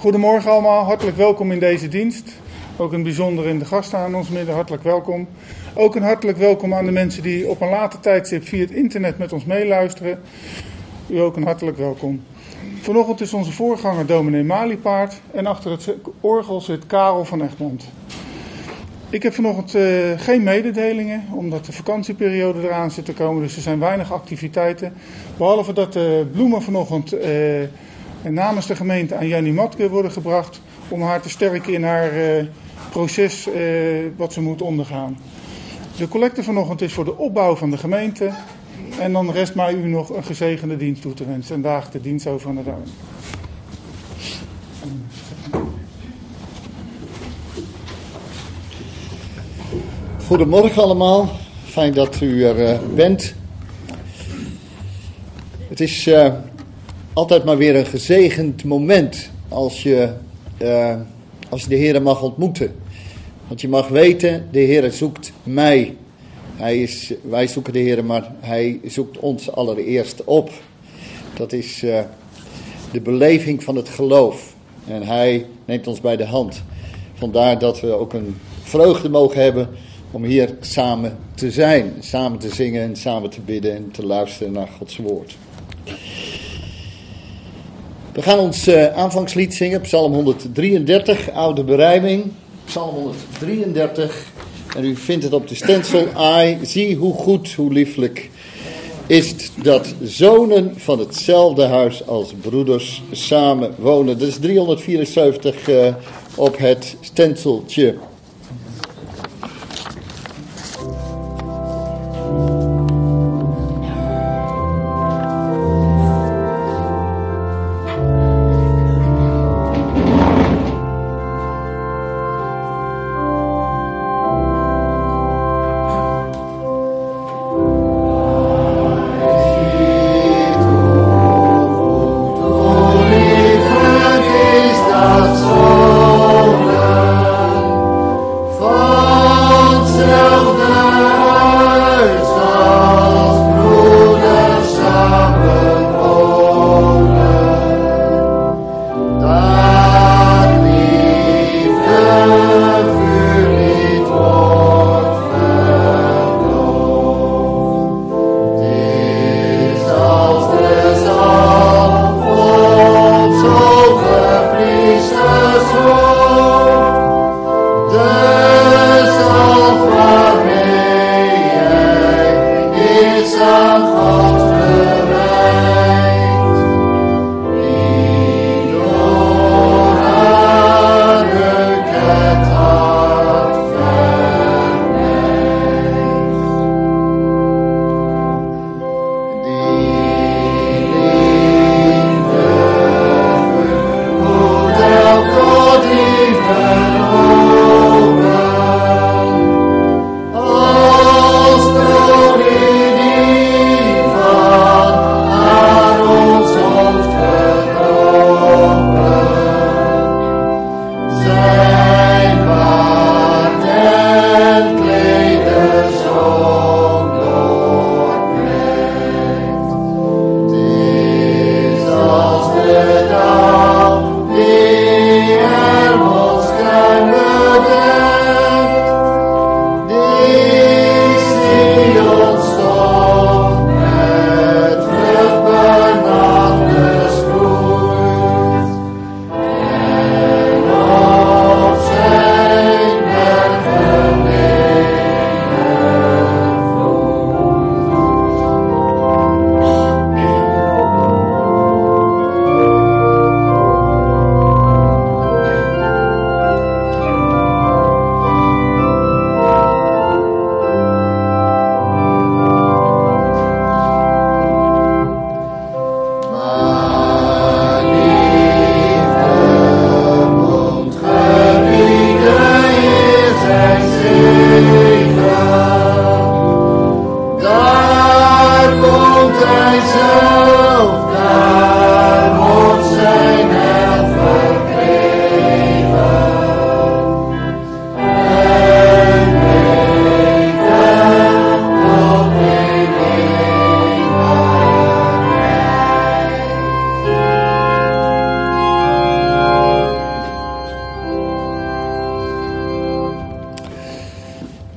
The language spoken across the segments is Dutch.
Goedemorgen allemaal, hartelijk welkom in deze dienst. Ook in het bijzonder in de gasten aan ons midden, hartelijk welkom. Ook een hartelijk welkom aan de mensen die op een later tijdstip via het internet met ons meeluisteren. U ook een hartelijk welkom. Vanochtend is onze voorganger dominee Maliepaard en achter het orgel zit Karel van Egmond. Ik heb vanochtend geen mededelingen, omdat de vakantieperiode eraan zit te komen, dus er zijn weinig activiteiten. Behalve dat de bloemen vanochtend namens de gemeente aan Jannie Matke worden gebracht om haar te sterken in haar proces wat ze moet ondergaan. De collecte vanochtend is voor de opbouw van de gemeente en dan rest mij u nog een gezegende dienst toe te wensen en daag de dienst over aan de duin. Goedemorgen allemaal, fijn dat u er bent. Het is altijd maar weer een gezegend moment als je de Heere mag ontmoeten. Want je mag weten, de Heere zoekt mij. Wij zoeken de Heere, maar Hij zoekt ons allereerst op. Dat is de beleving van het geloof. En Hij neemt ons bij de hand. Vandaar dat we ook een vreugde mogen hebben om hier samen te zijn. Samen te zingen en samen te bidden en te luisteren naar Gods woord. We gaan ons aanvangslied zingen, Psalm 133, oude berijming. Psalm 133. En u vindt het op de stencil. Ai, zie hoe goed, hoe lieflijk is het dat zonen van hetzelfde huis als broeders samen wonen. Dat is 374 op het stenciltje.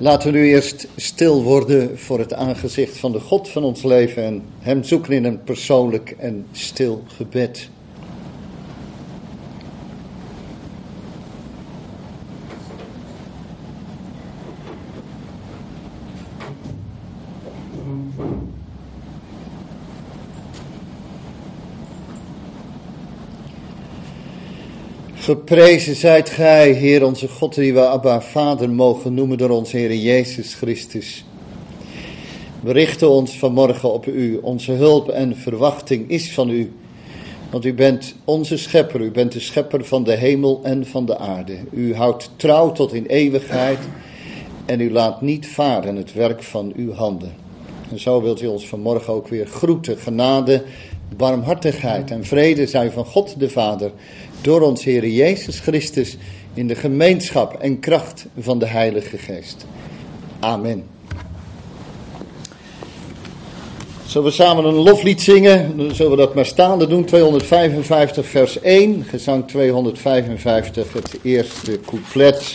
Laten we nu eerst stil worden voor het aangezicht van de God van ons leven en hem zoeken in een persoonlijk en stil gebed. Geprezen zijt gij, Heer onze God, die we Abba Vader mogen noemen door onze Heer Jezus Christus. We richten ons vanmorgen op u. Onze hulp en verwachting is van u. Want u bent onze schepper. U bent de schepper van de hemel en van de aarde. U houdt trouw tot in eeuwigheid. En u laat niet varen het werk van uw handen. En zo wilt u ons vanmorgen ook weer groeten. Genade, barmhartigheid en vrede zijn van God de Vader. Door ons Heer Jezus Christus in de gemeenschap en kracht van de Heilige Geest. Amen. Zullen we samen een loflied zingen? Dan zullen we dat maar staande doen. 255 vers 1. Gezang 255, het eerste couplet.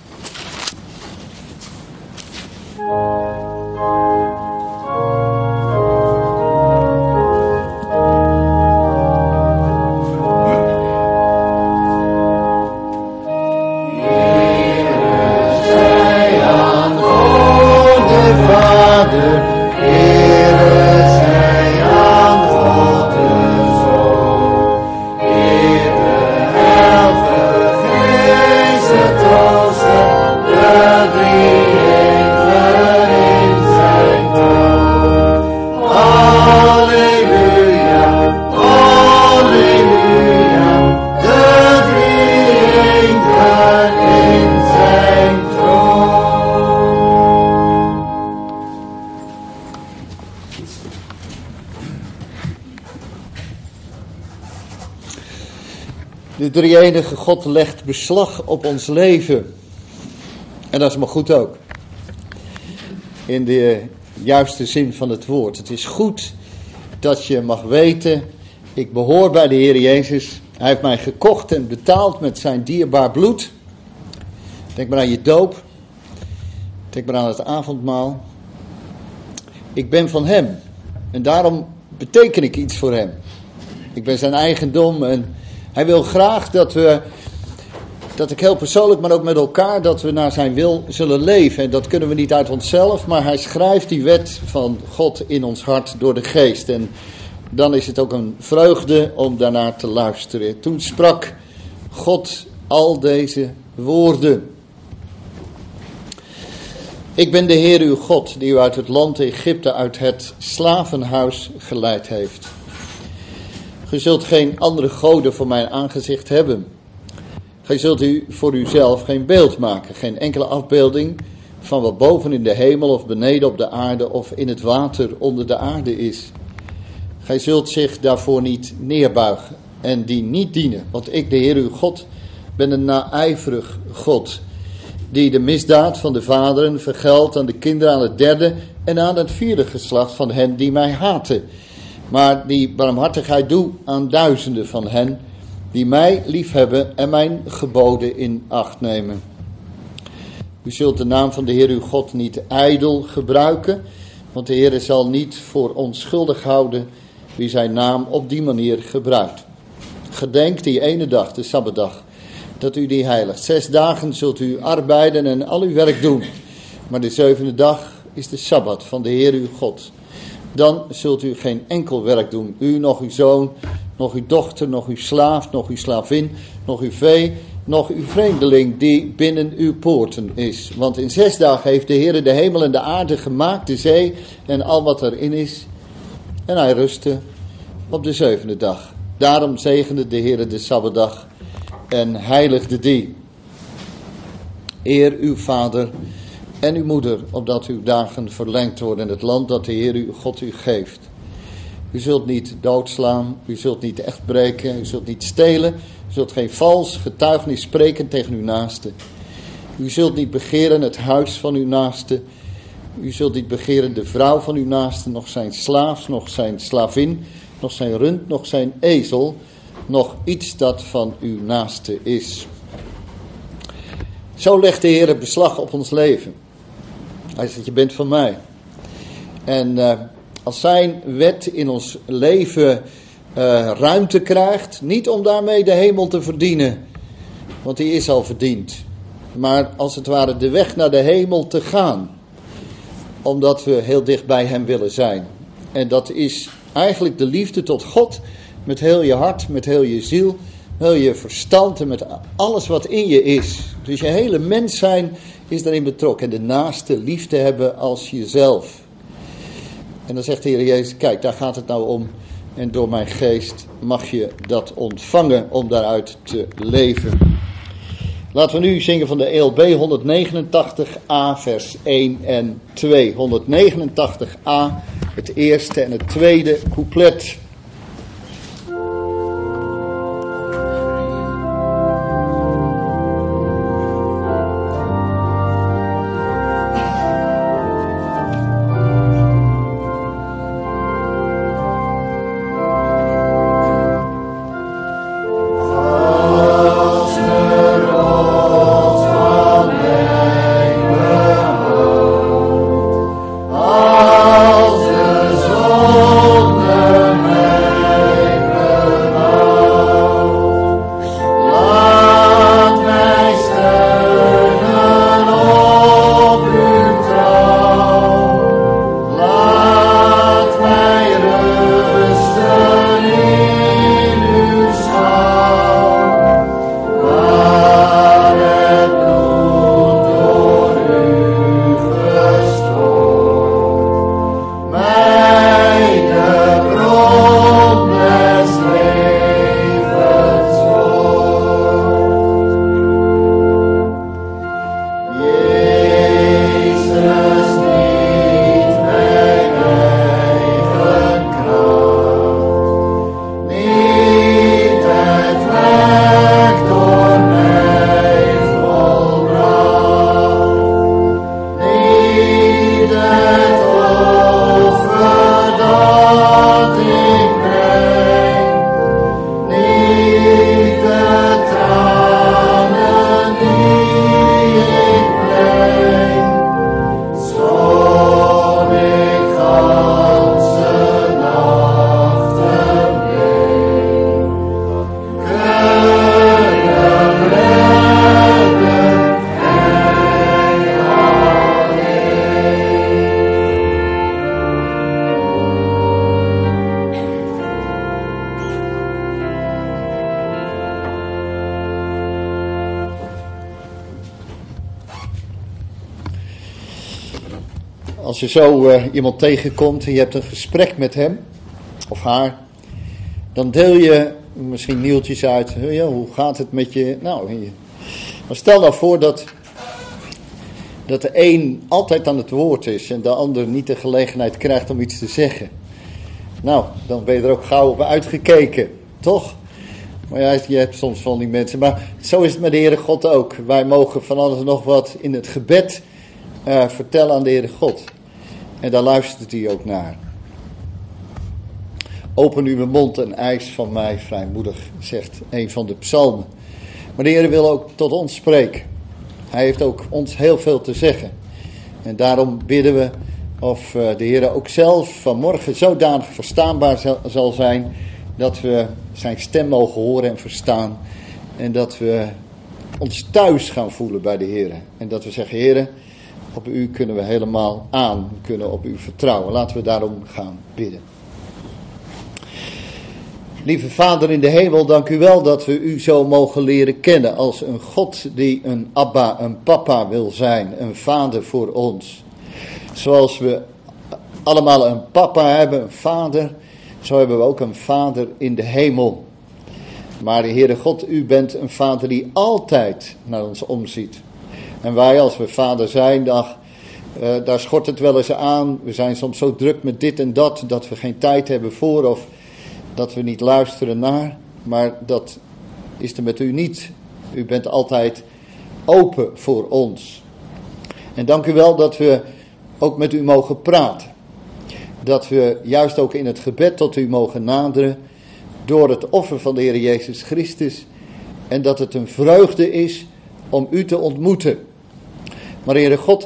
De drie-enige God legt beslag op ons leven. En dat is maar goed ook. In de juiste zin van het woord. Het is goed dat je mag weten, ik behoor bij de Heer Jezus. Hij heeft mij gekocht en betaald met zijn dierbaar bloed. Denk maar aan je doop. Denk maar aan het avondmaal. Ik ben van hem. En daarom beteken ik iets voor hem. Ik ben zijn eigendom en hij wil graag dat ik heel persoonlijk, maar ook met elkaar, dat we naar zijn wil zullen leven. En dat kunnen we niet uit onszelf, maar hij schrijft die wet van God in ons hart door de geest. En dan is het ook een vreugde om daarnaar te luisteren. Toen sprak God al deze woorden. Ik ben de Heer uw God, die u uit het land Egypte, uit het slavenhuis geleid heeft. Gij zult geen andere goden voor mijn aangezicht hebben. Gij zult u voor uzelf geen beeld maken, geen enkele afbeelding van wat boven in de hemel of beneden op de aarde of in het water onder de aarde is. Gij zult zich daarvoor niet neerbuigen en die niet dienen, want ik, de Heer uw God, ben een naijverig God, die de misdaad van de vaderen vergeldt aan de kinderen, aan het derde en aan het vierde geslacht van hen die mij haten. Maar die barmhartigheid doe aan duizenden van hen die mij liefhebben en mijn geboden in acht nemen. U zult de naam van de Heer uw God niet ijdel gebruiken, want de Heer zal niet voor onschuldig houden wie zijn naam op die manier gebruikt. Gedenk die ene dag, de Sabbatdag, dat u die heiligt. 6 dagen zult u arbeiden en al uw werk doen, maar de 7e dag is de Sabbat van de Heer uw God. Dan zult u geen enkel werk doen, u, nog uw zoon, nog uw dochter, nog uw slaaf, nog uw slavin, nog uw vee, nog uw vreemdeling die binnen uw poorten is. Want in 6 dagen heeft de Heer de hemel en de aarde gemaakt, de zee en al wat erin is. En hij rustte op de 7e dag. Daarom zegende de Heer de Sabbatdag en heiligde die. Eer uw vader en uw moeder, opdat uw dagen verlengd worden in het land dat de Heer uw God u geeft. U zult niet doodslaan, u zult niet echt breken, u zult niet stelen, u zult geen vals getuigenis spreken tegen uw naaste. U zult niet begeren het huis van uw naaste, u zult niet begeren de vrouw van uw naaste, nog zijn slaaf, nog zijn slavin, nog zijn rund, nog zijn ezel, nog iets dat van uw naaste is. Zo legt de Heer beslag op ons leven. Hij zegt, je bent van mij. En als zijn wet in ons leven ruimte krijgt, niet om daarmee de hemel te verdienen, want die is al verdiend. Maar als het ware de weg naar de hemel te gaan, omdat we heel dicht bij hem willen zijn. En dat is eigenlijk de liefde tot God, met heel je hart, met heel je ziel, heel je verstand en met alles wat in je is. Dus je hele mens zijn is daarin betrokken. En de naaste liefde hebben als jezelf. En dan zegt de Heer Jezus, kijk, daar gaat het nou om. En door mijn geest mag je dat ontvangen om daaruit te leven. Laten we nu zingen van de ELB 189a vers 1 en 2. 189a, het eerste en het tweede couplet. Als je zo iemand tegenkomt en je hebt een gesprek met hem of haar, dan deel je misschien nieuwtjes uit. Hoe gaat het met je? Maar stel nou voor dat de een altijd aan het woord is en de ander niet de gelegenheid krijgt om iets te zeggen. Nou, dan ben je er ook gauw op uitgekeken, toch? Maar ja, je hebt soms van die mensen. Maar zo is het met de Heere God ook. Wij mogen van alles en nog wat in het gebed vertellen aan de Heere God. En daar luistert hij ook naar. Open uw mond en eis van mij vrijmoedig, zegt een van de psalmen. Maar de Heer wil ook tot ons spreken. Hij heeft ook ons heel veel te zeggen. En daarom bidden we of de Heer ook zelf vanmorgen zodanig verstaanbaar zal zijn, dat we zijn stem mogen horen en verstaan. En dat we ons thuis gaan voelen bij de Heer. En dat we zeggen, Heer, op u kunnen we helemaal aan, we kunnen op u vertrouwen. Laten we daarom gaan bidden. Lieve Vader in de hemel, dank u wel dat we u zo mogen leren kennen als een God die een Abba, een papa wil zijn, een vader voor ons. Zoals we allemaal een papa hebben, een vader, zo hebben we ook een vader in de hemel. Maar de Heere God, u bent een vader die altijd naar ons omziet. En wij als we vader zijn, daar schort het wel eens aan. We zijn soms zo druk met dit en dat we geen tijd hebben voor of dat we niet luisteren naar. Maar dat is er met u niet. U bent altijd open voor ons. En dank u wel dat we ook met u mogen praten. Dat we juist ook in het gebed tot u mogen naderen door het offer van de Heer Jezus Christus. En dat het een vreugde is om u te ontmoeten. Maar Heere God,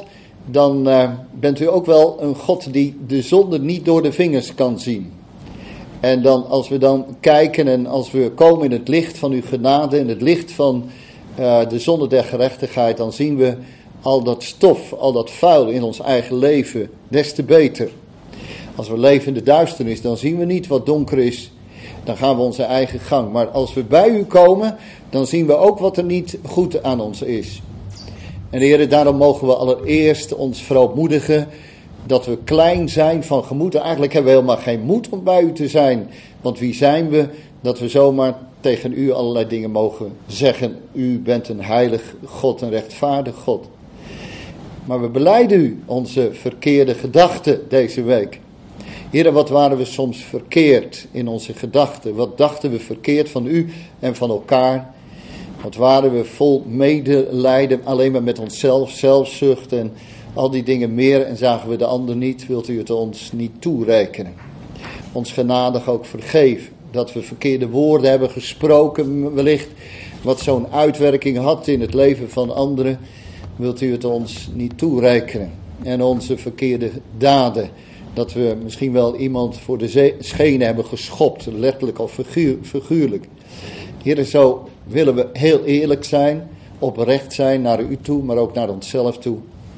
dan bent u ook wel een God die de zonde niet door de vingers kan zien. En dan, als we dan kijken en als we komen in het licht van uw genade, in het licht van de zonde der gerechtigheid, dan zien we al dat stof, al dat vuil in ons eigen leven, des te beter. Als we leven in de duisternis, dan zien we niet wat donker is. Dan gaan we onze eigen gang. Maar als we bij u komen, dan zien we ook wat er niet goed aan ons is. En Heer, daarom mogen we allereerst ons verootmoedigen dat we klein zijn van gemoed. Eigenlijk hebben we helemaal geen moed om bij u te zijn. Want wie zijn we dat we zomaar tegen u allerlei dingen mogen zeggen. U bent een heilig God, een rechtvaardig God. Maar we belijden u onze verkeerde gedachten deze week. Heer, wat waren we soms verkeerd in onze gedachten? Wat dachten we verkeerd van u en van elkaar? Wat waren we vol medelijden, alleen maar met onszelf, zelfzucht en al die dingen meer. En zagen we de ander niet, wilt u het ons niet toerekenen. Ons genadig ook vergeven. Dat we verkeerde woorden hebben gesproken wellicht. Wat zo'n uitwerking had in het leven van anderen. Wilt u het ons niet toerekenen. En onze verkeerde daden. Dat we misschien wel iemand voor de schenen hebben geschopt. Letterlijk of figuurlijk. Heer, zo willen we heel eerlijk zijn. Oprecht zijn naar u toe. Maar ook naar onszelf toe.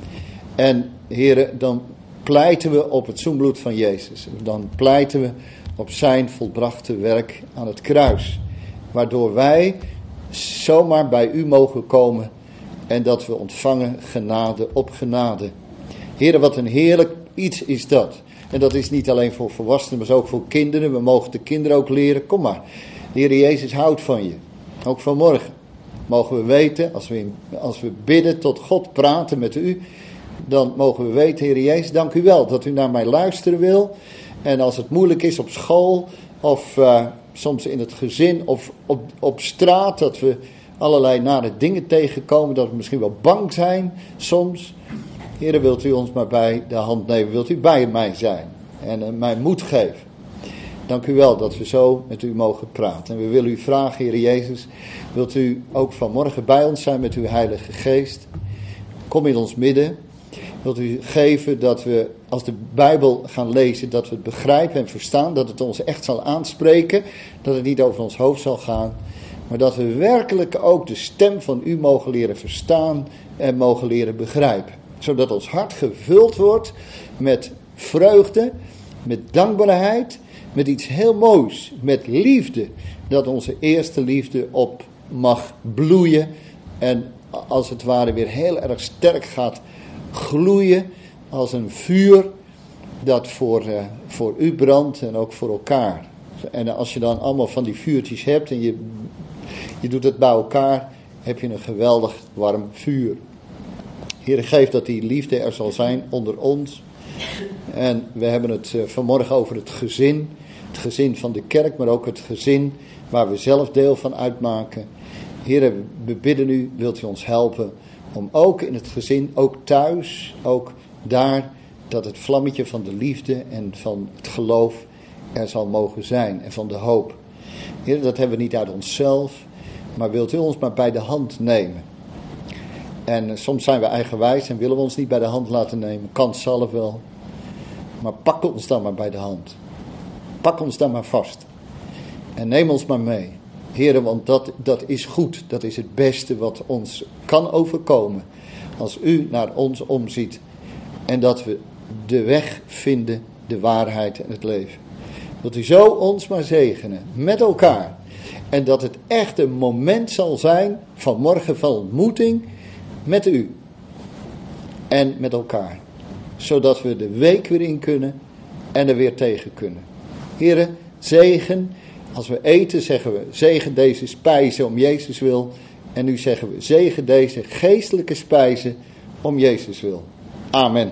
En Heer, dan pleiten we op het zoenbloed van Jezus. Dan pleiten we op zijn volbrachte werk aan het kruis. Waardoor wij zomaar bij u mogen komen. En dat we ontvangen genade op genade. Heer, wat een heerlijk iets is dat. En dat is niet alleen voor volwassenen, maar ook voor kinderen. We mogen de kinderen ook leren. Kom maar, de Heer Jezus houdt van je. Ook vanmorgen mogen we weten, als we bidden tot God, praten met u, dan mogen we weten, Heer Jezus, dank u wel dat u naar mij luisteren wil. En als het moeilijk is op school, of soms in het gezin, of op straat, dat we allerlei nare dingen tegenkomen, dat we misschien wel bang zijn soms. Heer, wilt u ons maar bij de hand nemen, wilt u bij mij zijn en mij moed geven. Dank u wel dat we zo met u mogen praten. En we willen u vragen, Heer Jezus, wilt u ook vanmorgen bij ons zijn met uw Heilige Geest? Kom in ons midden. Wilt u geven dat we, als de Bijbel gaan lezen, dat we het begrijpen en verstaan, dat het ons echt zal aanspreken, dat het niet over ons hoofd zal gaan, maar dat we werkelijk ook de stem van u mogen leren verstaan en mogen leren begrijpen. Zodat ons hart gevuld wordt met vreugde, met dankbaarheid, met iets heel moois, met liefde. Dat onze eerste liefde op mag bloeien en als het ware weer heel erg sterk gaat gloeien als een vuur dat voor u brandt en ook voor elkaar. En als je dan allemaal van die vuurtjes hebt en je doet het bij elkaar, heb je een geweldig warm vuur. Heer, geef dat die liefde er zal zijn onder ons. En we hebben het vanmorgen over het gezin van de kerk, maar ook het gezin waar we zelf deel van uitmaken. Heer, we bidden u, wilt u ons helpen om ook in het gezin, ook thuis, ook daar, dat het vlammetje van de liefde en van het geloof er zal mogen zijn en van de hoop. Heer, dat hebben we niet uit onszelf, maar wilt u ons maar bij de hand nemen. En soms zijn we eigenwijs en willen we ons niet bij de hand laten nemen. Kan zelf wel. Maar pak ons dan maar bij de hand. Pak ons dan maar vast. En neem ons maar mee. Heren, want dat is goed. Dat is het beste wat ons kan overkomen. Als u naar ons omziet. En dat we de weg vinden, de waarheid en het leven. Wilt u zo ons maar zegenen. Met elkaar. En dat het echt een moment zal zijn van morgen van ontmoeting met u. En met elkaar. Zodat we de week weer in kunnen en er weer tegen kunnen. Heren, zegen. Als we eten zeggen we zegen deze spijzen om Jezus wil. En nu zeggen we zegen deze geestelijke spijzen om Jezus wil. Amen.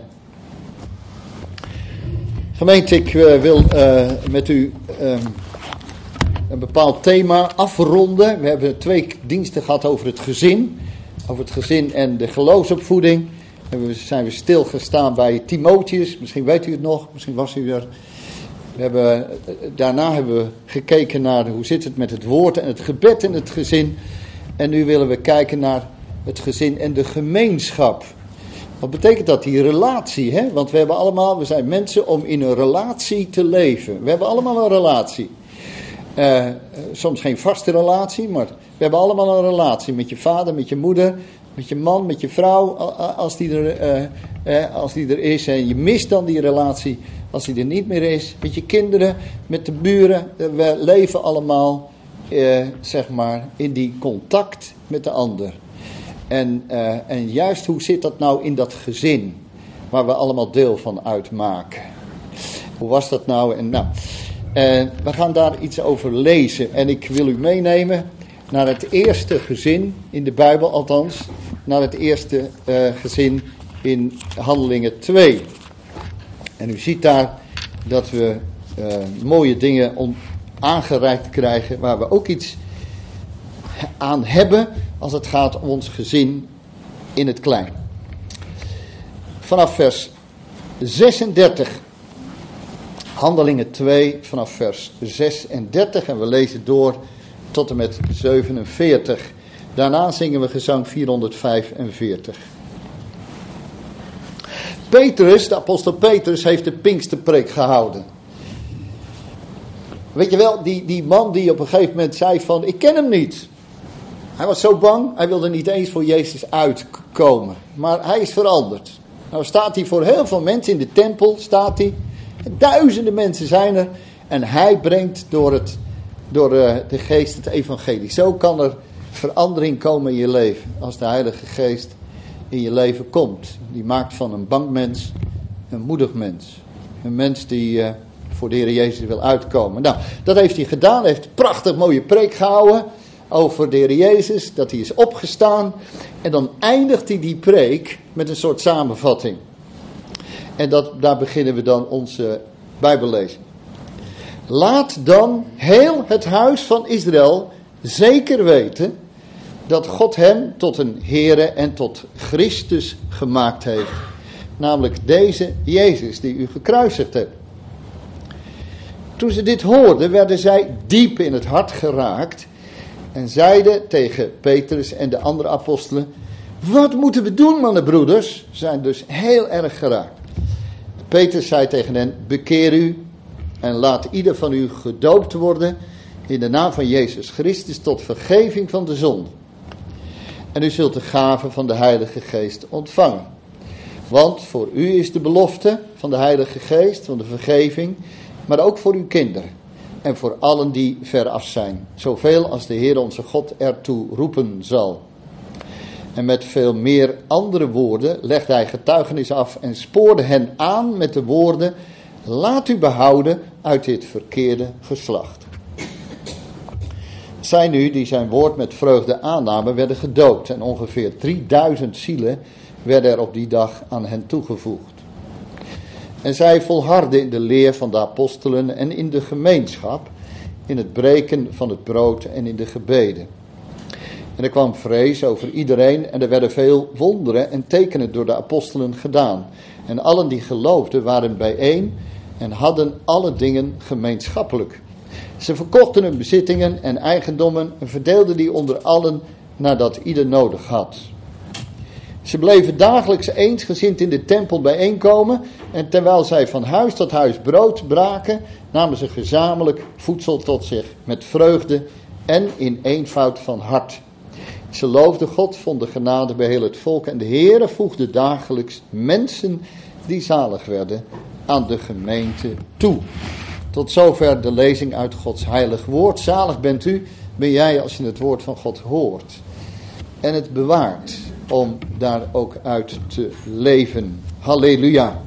Gemeente, ik wil met u een bepaald thema afronden. We hebben 2 diensten gehad over het gezin. Over het gezin en de geloofsopvoeding. En zijn we stilgestaan bij Timotheus. Misschien weet u het nog, misschien was u er. Daarna hebben we gekeken naar hoe zit het met het woord en het gebed in het gezin. En nu willen we kijken naar het gezin en de gemeenschap. Wat betekent dat, die relatie? Hè? Want we zijn mensen om in een relatie te leven. We hebben allemaal een relatie. Soms geen vaste relatie, maar we hebben allemaal een relatie. Met je vader, met je moeder, met je man, met je vrouw. Als die er is en je mist dan die relatie als die er niet meer is. Met je kinderen, met de buren. We leven allemaal zeg maar in die contact met de ander. En juist hoe zit dat nou in dat gezin, waar we allemaal deel van uitmaken? Hoe was dat nou? We gaan daar iets over lezen. En ik wil u meenemen naar het eerste gezin in de Bijbel, althans. Naar het eerste gezin in Handelingen 2. En u ziet daar dat we mooie dingen aangereikt krijgen, waar we ook iets aan hebben als het gaat om ons gezin in het klein. Vanaf vers 36, Handelingen 2, vanaf vers 36 en we lezen door tot en met 47. Daarna zingen we gezang 445. Petrus, de apostel Petrus, heeft de Pinksterpreek gehouden. Weet je wel, die man die op een gegeven moment zei van, ik ken hem niet. Hij was zo bang, hij wilde niet eens voor Jezus uitkomen. Maar hij is veranderd. Nou staat hij voor heel veel mensen in de tempel, staat hij. Duizenden mensen zijn er. En hij brengt door de geest het evangelie. Zo kan er verandering komen in je leven. Als de Heilige Geest in je leven komt. Die maakt van een bang mens een moedig mens. Een mens die voor de Heer Jezus wil uitkomen. Nou, dat heeft hij gedaan. Hij heeft een prachtig mooie preek gehouden over de Heer Jezus. Dat hij is opgestaan. En dan eindigt hij die preek met een soort samenvatting. En daar beginnen we dan onze Bijbellezing. Laat dan heel het huis van Israël zeker weten dat God hem tot een Heere en tot Christus gemaakt heeft. Namelijk deze Jezus die u gekruisigd hebt. Toen ze dit hoorden, werden zij diep in het hart geraakt en zeiden tegen Petrus en de andere apostelen, wat moeten we doen, mannenbroeders? Ze zijn dus heel erg geraakt. Petrus zei tegen hen, bekeer u en laat ieder van u gedoopt worden in de naam van Jezus Christus tot vergeving van de zonde. En u zult de gave van de Heilige Geest ontvangen. Want voor u is de belofte van de Heilige Geest, van de vergeving, maar ook voor uw kinderen. En voor allen die veraf zijn. Zoveel als de Heer onze God ertoe roepen zal. En met veel meer andere woorden legde hij getuigenis af en spoorde hen aan met de woorden, laat u behouden uit dit verkeerde geslacht. Zij nu, die zijn woord met vreugde aannamen, werden gedoopt. En ongeveer 3000 zielen werden er op die dag aan hen toegevoegd. En zij volharden in de leer van de apostelen en in de gemeenschap, in het breken van het brood en in de gebeden. En er kwam vrees over iedereen en er werden veel wonderen en tekenen door de apostelen gedaan. En allen die geloofden waren bijeen en hadden alle dingen gemeenschappelijk. Ze verkochten hun bezittingen en eigendommen en verdeelden die onder allen nadat ieder nodig had. Ze bleven dagelijks eensgezind in de tempel bijeenkomen en terwijl zij van huis tot huis brood braken, namen ze gezamenlijk voedsel tot zich met vreugde en in eenvoud van hart. Ze loofden God, vonden genade bij heel het volk en de Heere voegde dagelijks mensen die zalig werden aan de gemeente toe. Tot zover de lezing uit Gods heilig woord. Zalig ben jij als je het woord van God hoort en het bewaart om daar ook uit te leven. Halleluja.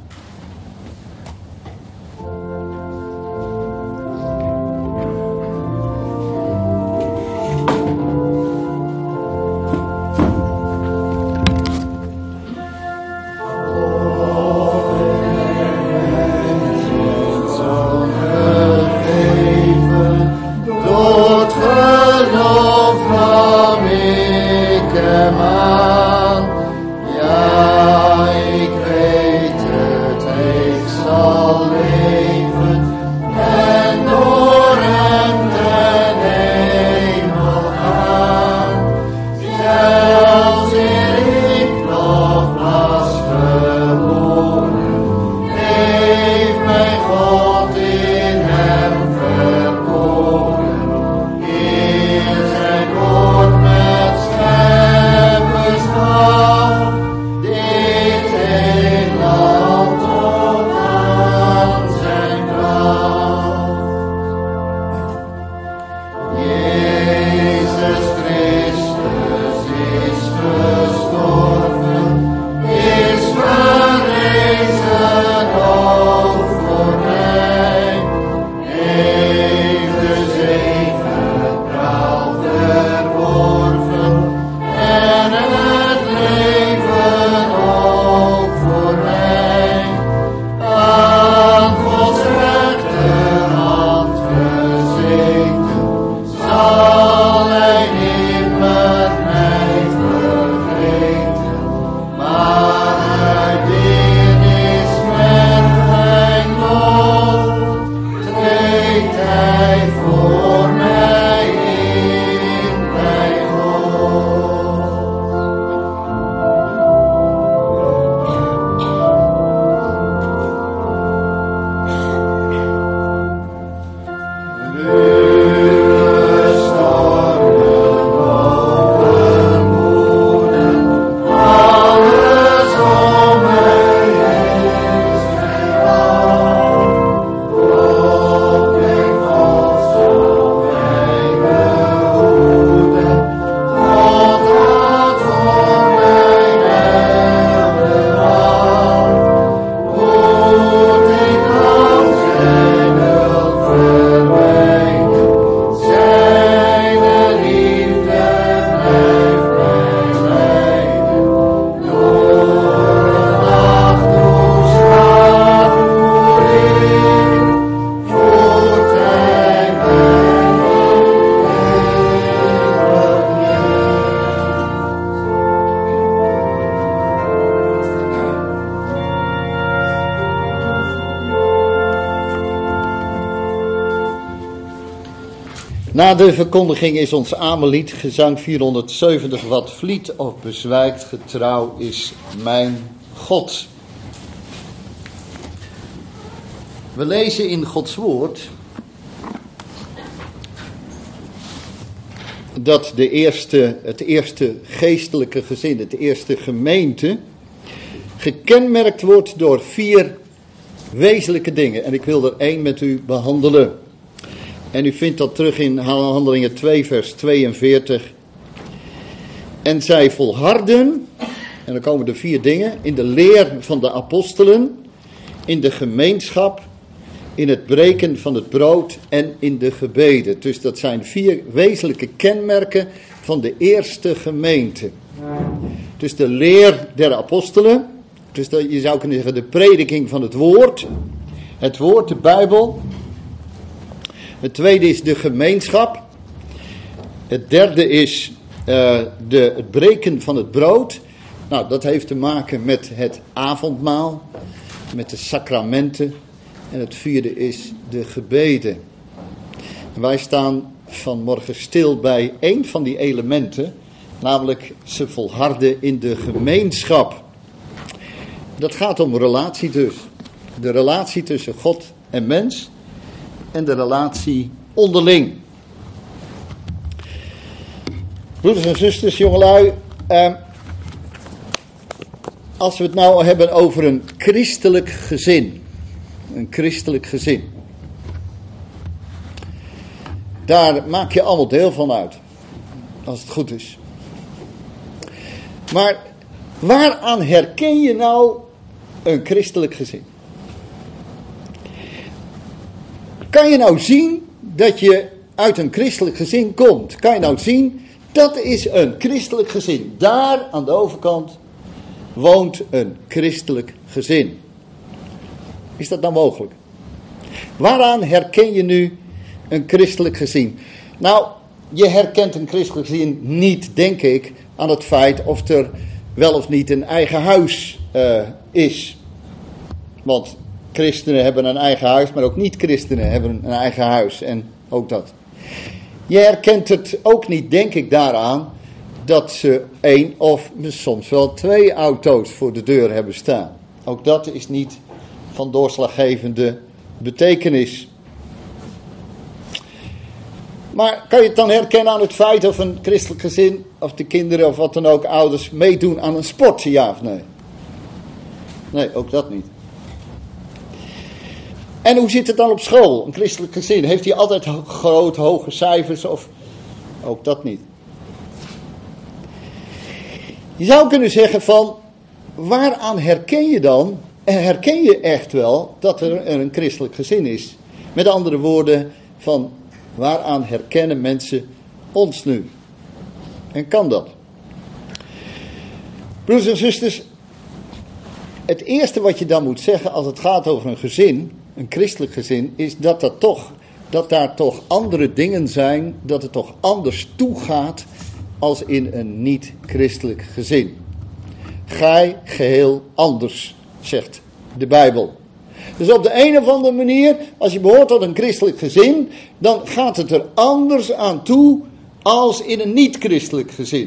Zelfs in ik nog was Na de verkondiging is ons Amellied, gezang 470, wat vliet of bezwijkt, getrouw is mijn God. We lezen in Gods woord dat het eerste geestelijke gezin, het eerste gemeente, gekenmerkt wordt door 4 wezenlijke dingen. En ik wil er 1 met u behandelen. En u vindt dat terug in Handelingen 2 vers 42. En zij volharden, en dan komen de 4 dingen, in de leer van de apostelen, in de gemeenschap, in het breken van het brood en in de gebeden. Dus dat zijn 4 wezenlijke kenmerken van de eerste gemeente. Dus de leer der apostelen, dus je zou kunnen zeggen de prediking van het woord, de Bijbel. Het tweede is de gemeenschap. Het derde is het breken van het brood. Nou, dat heeft te maken met het avondmaal, met de sacramenten. En het vierde is de gebeden. En wij staan vanmorgen stil bij 1 van die elementen, namelijk ze volharden in de gemeenschap. Dat gaat om relatie dus. De relatie tussen God en mens en de relatie onderling. Broeders en zusters, jongelui, als we het nou hebben over een christelijk gezin. Een christelijk gezin. Daar maak je allemaal deel van uit. Als het goed is. Maar waaraan herken je nou een christelijk gezin? Kan je nou zien dat je uit een christelijk gezin komt? Kan je nou zien, dat is een christelijk gezin. Daar aan de overkant woont een christelijk gezin. Is dat nou mogelijk? Waaraan herken je nu een christelijk gezin? Nou, je herkent een christelijk gezin niet, denk ik, aan het feit of er wel of niet een eigen huis is. Want christenen hebben een eigen huis, maar ook niet-christenen hebben een eigen huis. En ook dat. Je herkent het ook niet, denk ik, daaraan dat ze 1 of soms wel 2 auto's voor de deur hebben staan. Ook dat is niet van doorslaggevende betekenis. Maar kan je het dan herkennen aan het feit of een christelijk gezin, of de kinderen of wat dan ook, ouders, meedoen aan een sport, ja of nee? Nee, ook dat niet. En hoe zit het dan op school? Een christelijk gezin, heeft hij altijd hoge cijfers of ook dat niet? Je zou kunnen zeggen van, waaraan herken je dan, en herken je echt wel dat er een christelijk gezin is? Met andere woorden, van waaraan herkennen mensen ons nu? En kan dat? Broers en zusters, het eerste wat je dan moet zeggen als het gaat over een gezin, een christelijk gezin, is dat daar toch andere dingen zijn, dat het toch anders toegaat als in een niet-christelijk gezin. Gij geheel anders, zegt de Bijbel. Dus op de een of andere manier, als je behoort tot een christelijk gezin, dan gaat het er anders aan toe als in een niet-christelijk gezin.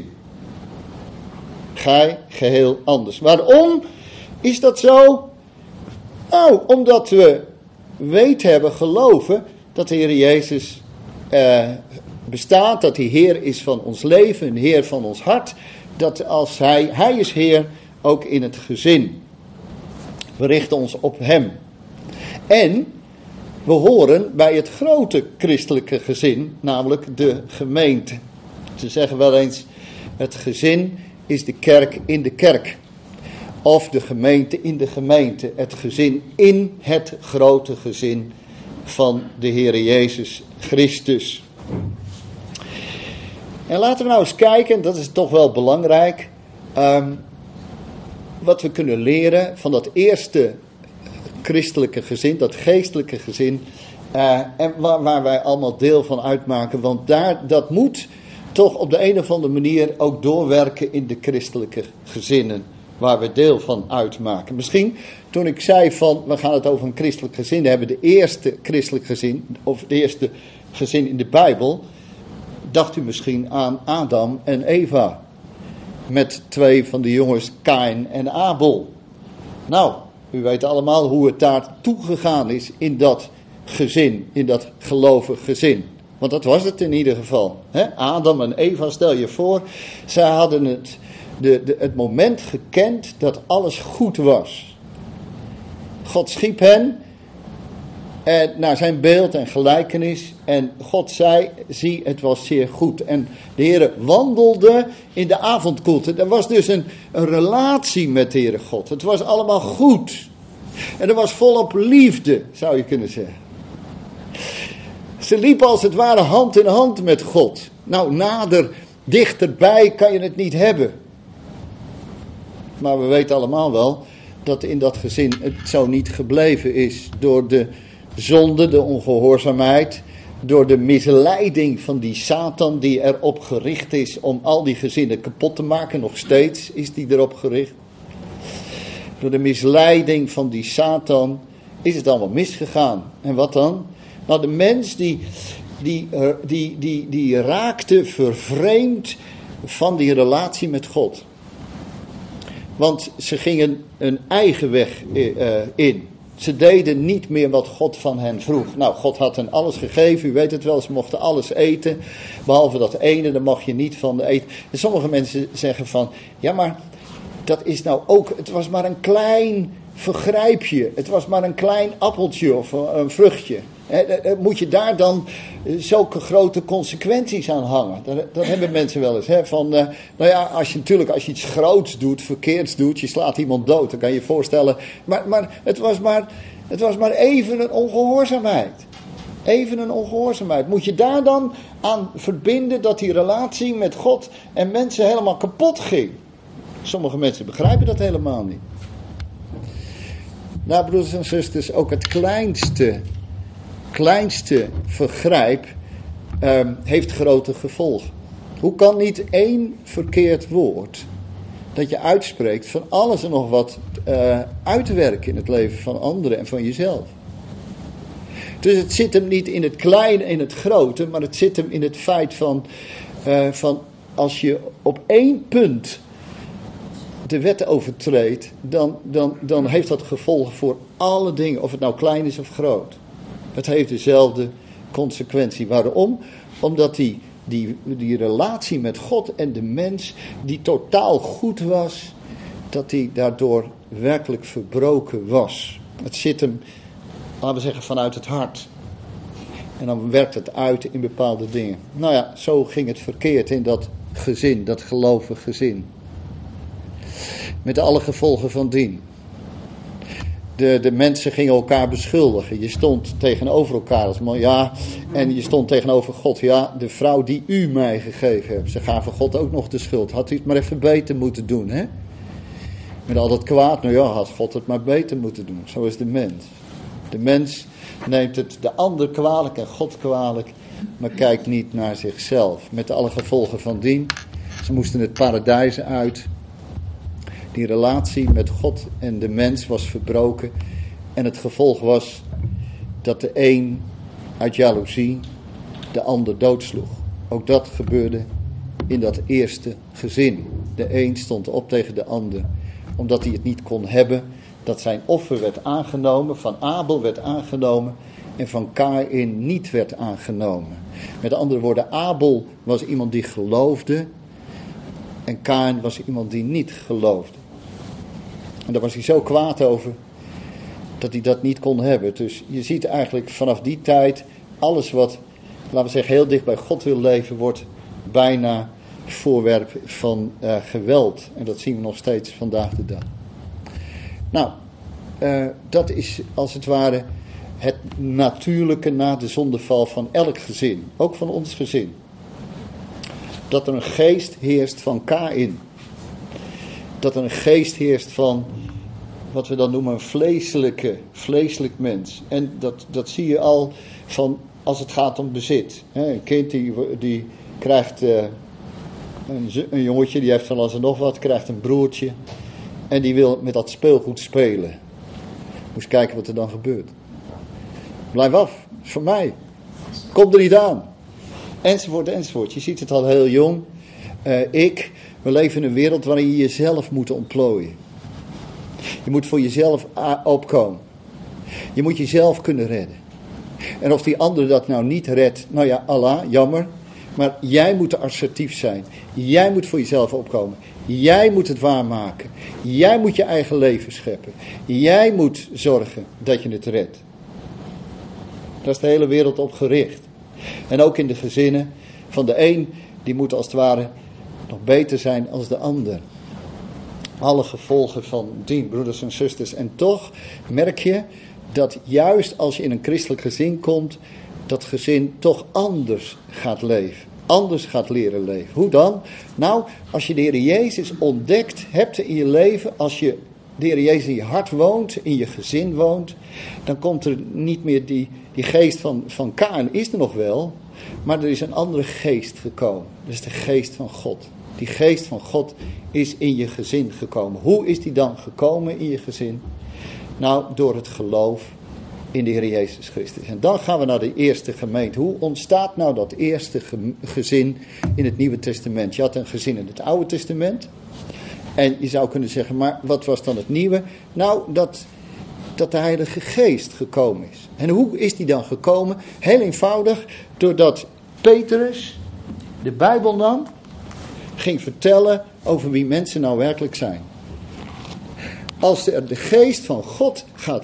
Gij geheel anders. Waarom is dat zo? Nou, omdat we geloven dat de Heer Jezus bestaat, dat hij Heer is van ons leven, een Heer van ons hart. Dat als hij is Heer, ook in het gezin. We richten ons op hem. En we horen bij het grote christelijke gezin, namelijk de gemeente. Ze zeggen wel eens, het gezin is de kerk in de kerk. Of de gemeente in de gemeente. Het gezin in het grote gezin van de Heere Jezus Christus. En laten we nou eens kijken, dat is toch wel belangrijk, wat we kunnen leren van dat eerste christelijke gezin, dat geestelijke gezin, en waar wij allemaal deel van uitmaken. Want dat moet toch op de een of andere manier ook doorwerken in de christelijke gezinnen, waar we deel van uitmaken. Misschien toen ik zei van, we gaan het over een christelijk gezin hebben, de eerste christelijk gezin, of de eerste gezin in de Bijbel, dacht u misschien aan Adam en Eva. Met 2 van de jongens, Kain en Abel. Nou, u weet allemaal hoe het daar toegegaan is in dat gezin, in dat gelovig gezin. Want dat was het in ieder geval. Hè? Adam en Eva, stel je voor, zij hadden het moment gekend dat alles goed was. God schiep hen naar zijn beeld en gelijkenis. En God zei, zie, het was zeer goed. En de Heere wandelde in de avondkoelte. Er was dus een relatie met de Heere God. Het was allemaal goed. En er was volop liefde, zou je kunnen zeggen. Ze liepen als het ware hand in hand met God. Nou, nader, dichterbij kan je het niet hebben. Maar we weten allemaal wel dat in dat gezin het zo niet gebleven is. Door de zonde, de ongehoorzaamheid, door de misleiding van die Satan die erop gericht is om al die gezinnen kapot te maken. Nog steeds is die erop gericht. Door de misleiding van die Satan is het allemaal misgegaan. En wat dan? Nou, de mens die raakte vervreemd van die relatie met God. Want ze gingen een eigen weg in. Ze deden niet meer wat God van hen vroeg. Nou, God had hen alles gegeven, u weet het wel, ze mochten alles eten. Behalve dat ene, daar mag je niet van eten. En sommige mensen zeggen van, ja maar dat is nou ook, het was maar een klein vergrijpje. Het was maar een klein appeltje of een vruchtje. Moet je daar dan zulke grote consequenties aan hangen? Dat hebben mensen wel eens. Hè? Van, nou ja, als je iets groots doet, verkeerds doet, je slaat iemand dood, dan kan je je voorstellen. Maar het was maar even een ongehoorzaamheid. Even een ongehoorzaamheid. Moet je daar dan aan verbinden dat die relatie met God en mensen helemaal kapot ging? Sommige mensen begrijpen dat helemaal niet. Nou, broeders en zusters, ook het kleinste vergrijp heeft grote gevolgen. Hoe kan niet één verkeerd woord dat je uitspreekt van alles en nog wat uitwerken in het leven van anderen en van jezelf? Dus het zit hem niet in het kleine en het grote, maar het zit hem in het feit van als je op één punt de wet overtreedt, dan heeft dat gevolgen voor alle dingen, of het nou klein is of groot. Het heeft dezelfde consequentie. Waarom? Omdat die relatie met God en de mens, die totaal goed was, dat die daardoor werkelijk verbroken was. Het zit hem, laten we zeggen, vanuit het hart. En dan werkt het uit in bepaalde dingen. Nou ja, zo ging het verkeerd in dat gezin, dat gelovig gezin. Met alle gevolgen van dien. De mensen gingen elkaar beschuldigen. Je stond tegenover elkaar als man, ja. En je stond tegenover God, ja. De vrouw die u mij gegeven hebt. Ze gaven God ook nog de schuld. Had u het maar even beter moeten doen, hè? Met al dat kwaad, nou ja, had God het maar beter moeten doen. Zo is de mens. De mens neemt het de ander kwalijk en God kwalijk, maar kijkt niet naar zichzelf. Met alle gevolgen van dien. Ze moesten het paradijs uit. Die relatie met God en de mens was verbroken. En het gevolg was dat de een uit jaloezie de ander doodsloeg. Ook dat gebeurde in dat eerste gezin. De een stond op tegen de ander, omdat hij het niet kon hebben dat zijn offer werd aangenomen, van Abel werd aangenomen en van Kain niet werd aangenomen. Met andere woorden, Abel was iemand die geloofde en Kain was iemand die niet geloofde. En daar was hij zo kwaad over dat hij dat niet kon hebben. Dus je ziet eigenlijk vanaf die tijd alles wat, laten we zeggen, heel dicht bij God wil leven, wordt bijna voorwerp van geweld. En dat zien we nog steeds vandaag de dag. Nou, dat is als het ware het natuurlijke na de zondeval van elk gezin. Ook van ons gezin. Dat er een geest heerst van Kain. Dat er een geest heerst van wat we dan noemen een vleeselijk mens. En dat zie je al van als het gaat om bezit. Een kind die krijgt een jongetje, die heeft van alles en nog wat, krijgt een broertje. En die wil met dat speelgoed spelen. Moest kijken wat er dan gebeurt. Blijf af, is van mij. Kom er niet aan. Enzovoort, enzovoort. Je ziet het al heel jong. We leven in een wereld waarin je jezelf moet ontplooien. Je moet voor jezelf opkomen. Je moet jezelf kunnen redden. En of die ander dat nou niet redt, nou ja, Allah, jammer. Maar jij moet assertief zijn. Jij moet voor jezelf opkomen. Jij moet het waarmaken. Jij moet je eigen leven scheppen. Jij moet zorgen dat je het redt. Daar is de hele wereld op gericht. En ook in de gezinnen van de een, die moet als het ware nog beter zijn als de ander. Alle gevolgen van dien, broeders en zusters. En toch merk je dat juist als je in een christelijk gezin komt, dat gezin toch anders gaat leven. Anders gaat leren leven. Hoe dan? Nou, als je de Heer Jezus ontdekt hebt in je leven, als je de Heer Jezus in je hart woont, in je gezin woont, dan komt er niet meer die geest van Kaïn, is er nog wel, maar er is een andere geest gekomen. Dat is de geest van God. Die geest van God is in je gezin gekomen. Hoe is die dan gekomen in je gezin? Nou, door het geloof in de Heer Jezus Christus. En dan gaan we naar de eerste gemeente. Hoe ontstaat nou dat eerste gezin in het Nieuwe Testament? Je had een gezin in het Oude Testament. En je zou kunnen zeggen, maar wat was dan het nieuwe? Nou, dat de Heilige Geest gekomen is. En hoe is die dan gekomen? Heel eenvoudig, doordat Petrus de Bijbel nam, ging vertellen over wie mensen nou werkelijk zijn. Als de geest van God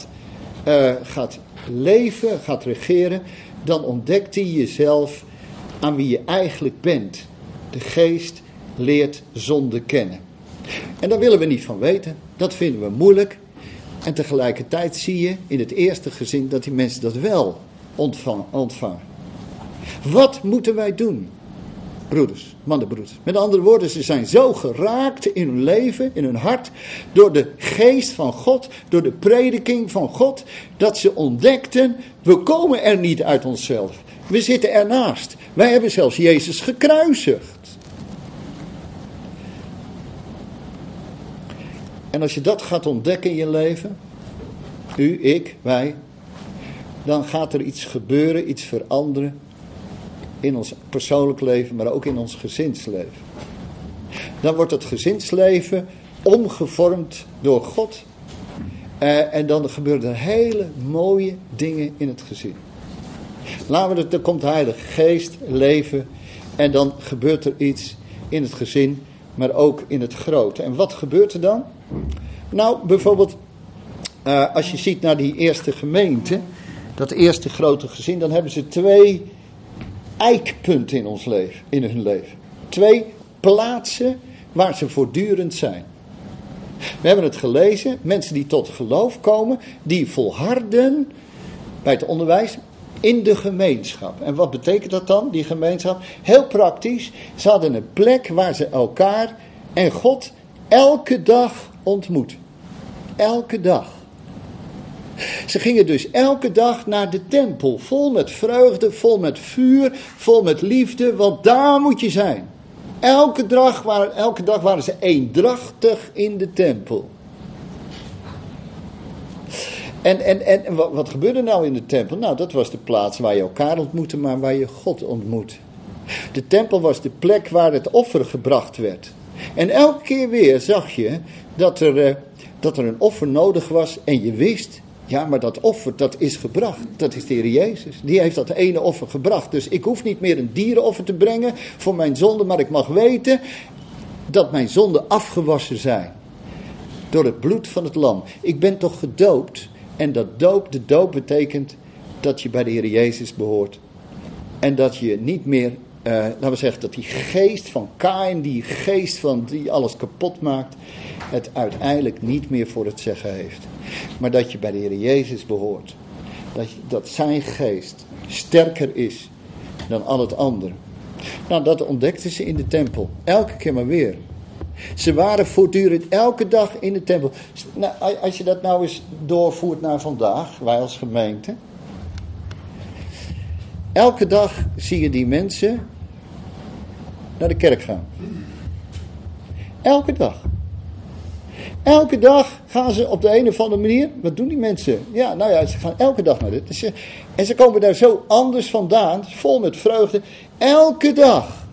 gaat leven, gaat regeren, dan ontdekt hij jezelf aan wie je eigenlijk bent. De geest leert zonde kennen. En daar willen we niet van weten. Dat vinden we moeilijk. En tegelijkertijd zie je in het eerste gezin dat die mensen dat wel ontvangen. Wat moeten wij doen? Broeders, mannenbroeders. Met andere woorden, ze zijn zo geraakt in hun leven, in hun hart, door de geest van God, door de prediking van God, dat ze ontdekten, we komen er niet uit onszelf. We zitten ernaast. Wij hebben zelfs Jezus gekruisigd. En als je dat gaat ontdekken in je leven, u, ik, wij, dan gaat er iets gebeuren, iets veranderen. In ons persoonlijk leven, maar ook in ons gezinsleven. Dan wordt het gezinsleven omgevormd door God. En dan gebeuren er hele mooie dingen in het gezin. Dan komt de Heilige Geest leven. En dan gebeurt er iets in het gezin, maar ook in het grote. En wat gebeurt er dan? Nou, bijvoorbeeld, als je ziet naar die eerste gemeente, dat eerste grote gezin, dan hebben ze 2 eikpunten in ons leven, in hun leven. 2 plaatsen waar ze voortdurend zijn. We hebben het gelezen, mensen die tot geloof komen, die volharden bij het onderwijs in de gemeenschap. En wat betekent dat dan, die gemeenschap? Heel praktisch, ze hadden een plek waar ze elkaar en God elke dag ontmoeten. Elke dag. Ze gingen dus elke dag naar de tempel, vol met vreugde, vol met vuur, vol met liefde, want daar moet je zijn. Elke dag waren ze eendrachtig in de tempel. En wat gebeurde nou in de tempel? Nou, dat was de plaats waar je elkaar ontmoette, maar waar je God ontmoette. De tempel was de plek waar het offer gebracht werd. En elke keer weer zag je dat er een offer nodig was en je wist, ja, maar dat offer, dat is gebracht. Dat is de Heer Jezus. Die heeft dat ene offer gebracht. Dus ik hoef niet meer een dierenoffer te brengen voor mijn zonde, maar ik mag weten dat mijn zonden afgewassen zijn. Door het bloed van het lam. Ik ben toch gedoopt. En de doop betekent dat je bij de Heer Jezus behoort. En dat je niet meer, laten we zeggen, dat die geest van Kaïn, die geest van die alles kapot maakt, het uiteindelijk niet meer voor het zeggen heeft. Maar dat je bij de Heer Jezus behoort. Dat zijn geest sterker is dan al het andere. Nou, dat ontdekten ze in de tempel. Elke keer maar weer. Ze waren voortdurend elke dag in de tempel. Nou, als je dat nou eens doorvoert naar vandaag, wij als gemeente. Elke dag zie je die mensen naar de kerk gaan. Elke dag. Elke dag gaan ze op de een of andere manier. Wat doen die mensen? Ja, nou ja, ze gaan elke dag naar dit. En ze komen daar zo anders vandaan. Vol met vreugde. Elke dag.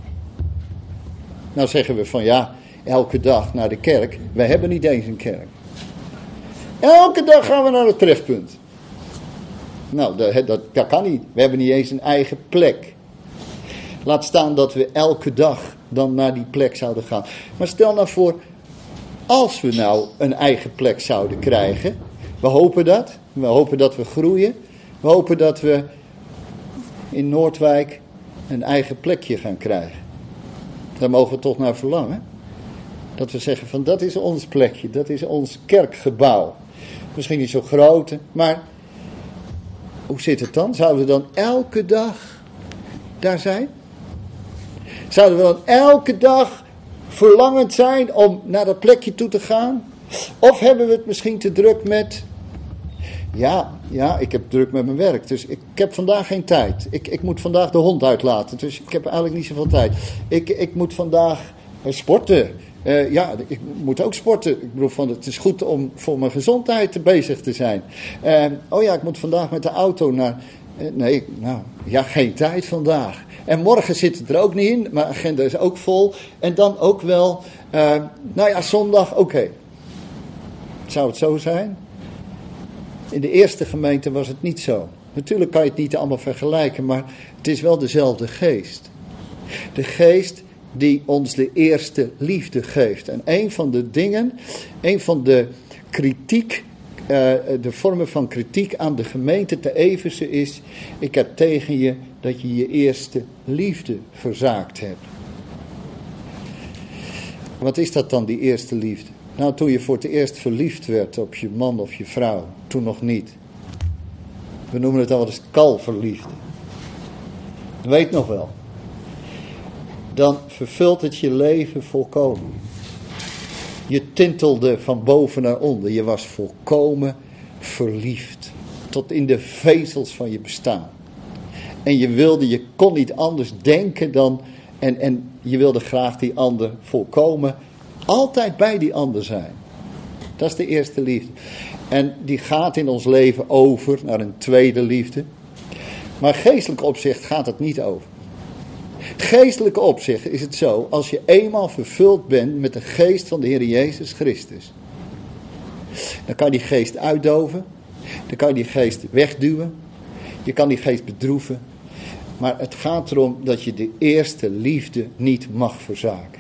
Nou zeggen we van ja, elke dag naar de kerk. Wij hebben niet eens een kerk. Elke dag gaan we naar het trefpunt. Nou, dat kan niet. We hebben niet eens een eigen plek. Laat staan dat we elke dag dan naar die plek zouden gaan. Maar stel nou voor, als we nou een eigen plek zouden krijgen. We hopen dat. We hopen dat we groeien. We hopen dat we in Noordwijk een eigen plekje gaan krijgen. Daar mogen we toch naar verlangen. Dat we zeggen van dat is ons plekje. Dat is ons kerkgebouw. Misschien niet zo groot, maar hoe zit het dan? Zouden we dan elke dag daar zijn? Zouden we dan elke dag verlangend zijn om naar dat plekje toe te gaan? Of hebben we het misschien te druk met... Ja, ik heb druk met mijn werk, dus ik heb vandaag geen tijd. Ik moet vandaag de hond uitlaten, dus ik heb eigenlijk niet zoveel tijd. Ik moet vandaag sporten. Ik moet ook sporten. Ik bedoel, het is goed om voor mijn gezondheid bezig te zijn. Ik moet vandaag met de auto naar... geen tijd vandaag. En morgen zit het er ook niet in. Mijn agenda is ook vol. En dan ook wel... zondag, oké. Zou het zo zijn? In de eerste gemeente was het niet zo. Natuurlijk kan je het niet allemaal vergelijken, maar het is wel dezelfde geest. De geest die ons de eerste liefde geeft. En een van de kritiek, de vormen van kritiek aan de gemeente te Efeze is: ik heb tegen je dat je je eerste liefde verzaakt hebt. Wat is dat dan, die eerste liefde? Nou, toen je voor het eerst verliefd werd op je man of je vrouw, toen nog niet. We noemen het al wel eens kalverliefde. Weet nog wel. Dan vervult het je leven volkomen. Je tintelde van boven naar onder. Je was volkomen verliefd. Tot in de vezels van je bestaan. En je kon niet anders denken dan... En je wilde graag die ander volkomen... altijd bij die ander zijn. Dat is de eerste liefde. En die gaat in ons leven over naar een tweede liefde. Maar geestelijk opzicht gaat het niet over. Geestelijke opzicht is het zo, als je eenmaal vervuld bent met de geest van de Heer Jezus Christus. Dan kan je die geest uitdoven. Dan kan je die geest wegduwen. Je kan die geest bedroeven. Maar het gaat erom dat je de eerste liefde niet mag verzaken.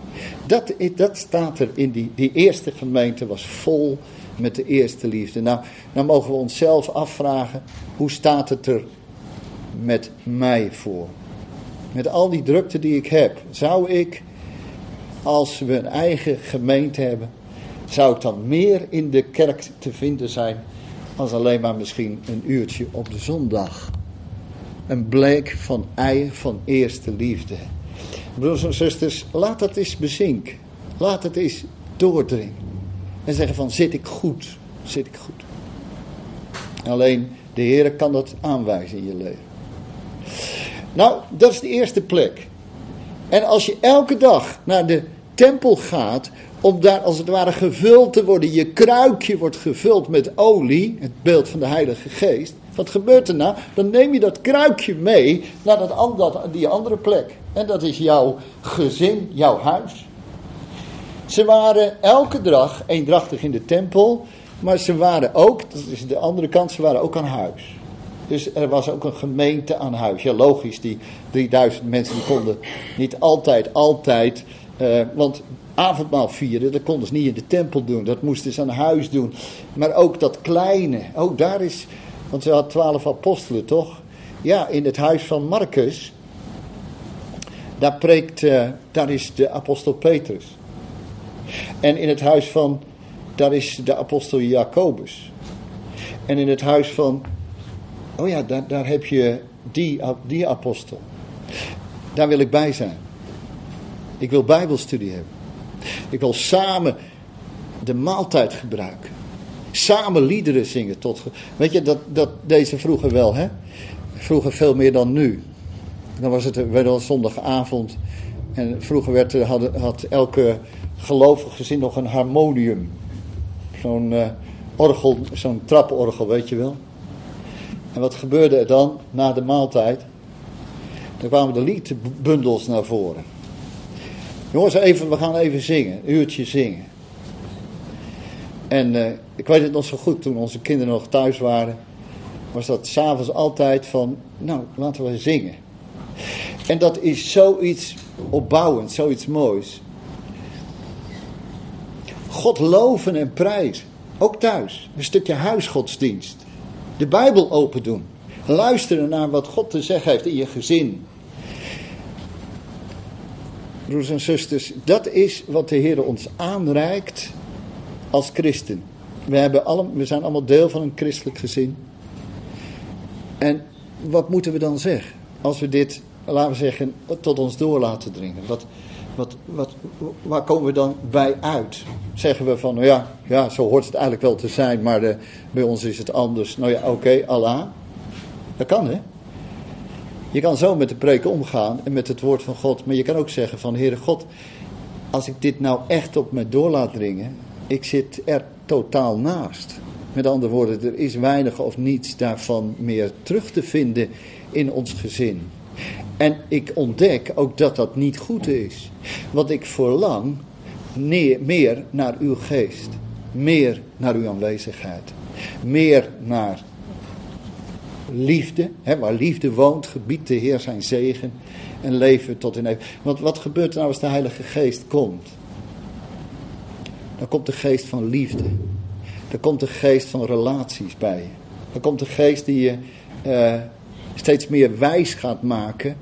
Dat staat er in die eerste gemeente was vol met de eerste liefde. Nou mogen we onszelf afvragen, hoe staat het er met mij voor? Met al die drukte die ik heb, zou ik, als we een eigen gemeente hebben, zou ik dan meer in de kerk te vinden zijn, als alleen maar misschien een uurtje op de zondag? Een blijk van eerste liefde. Broers en zusters, laat dat eens bezinken. Laat het eens doordringen. En zeggen van, zit ik goed? Zit ik goed? Alleen de Heer kan dat aanwijzen in je leven. Nou, dat is de eerste plek. En als je elke dag naar de tempel gaat, om daar als het ware gevuld te worden, je kruikje wordt gevuld met olie, het beeld van de Heilige Geest. Wat gebeurt er nou? Dan neem je dat kruikje mee naar die andere plek. En dat is jouw gezin, jouw huis. Ze waren elke dag eendrachtig in de tempel, maar ze waren ook, dat is de andere kant, ze waren ook aan huis. Dus er was ook een gemeente aan huis. Ja, logisch, die 3000 mensen die konden niet altijd, want avondmaal vieren, dat konden ze niet in de tempel doen. Dat moesten ze aan huis doen. Maar ook dat kleine, ook daar is, want ze had 12 apostelen, toch? Ja, in het huis van Marcus, daar is de apostel Petrus. En in het huis van, daar is de apostel Jacobus. En in het huis van, daar heb je die apostel. Daar wil ik bij zijn. Ik wil bijbelstudie hebben. Ik wil samen de maaltijd gebruiken. Samen liederen zingen. Weet je, dat deze vroeger wel, hè? Vroeger veel meer dan nu. Dan werd het zondagavond. En vroeger had elke gelovig gezin nog een harmonium. Zo'n orgel, zo'n traporgel, weet je wel. En wat gebeurde er dan na de maaltijd? Dan kwamen de liedbundels naar voren. Jongens, we gaan even zingen, een uurtje zingen. En ik weet het nog zo goed, toen onze kinderen nog thuis waren, was dat 's avonds altijd van, nou, laten we zingen. En dat is zoiets opbouwends, zoiets moois. God loven en prijzen, ook thuis, een stukje huisgodsdienst. De Bijbel open doen, luisteren naar wat God te zeggen heeft in je gezin. Broers en zusters, dat is wat de Heer ons aanreikt als christen. We zijn allemaal deel van een christelijk gezin. En wat moeten we dan zeggen? Als we dit, laten we zeggen, tot ons door laten dringen. Waar komen we dan bij uit? Zeggen we van, nou ja, zo hoort het eigenlijk wel te zijn, maar bij ons is het anders. Nou ja, oké, Allah. Dat kan, hè? Je kan zo met de preek omgaan en met het woord van God. Maar je kan ook zeggen van, Heere God, als ik dit nou echt op me door laat dringen, ik zit er totaal naast. Met andere woorden, er is weinig of niets daarvan meer terug te vinden in ons gezin. En ik ontdek ook dat dat niet goed is. Want ik verlang meer naar uw geest. Meer naar uw aanwezigheid. Meer naar liefde. Waar liefde woont, gebiedt de Heer zijn zegen. En leven tot in eeuwigheid. Want wat gebeurt er nou als de Heilige Geest komt? Dan komt de geest van liefde. Dan komt de geest van relaties bij je. Dan komt de geest die je steeds meer wijs gaat maken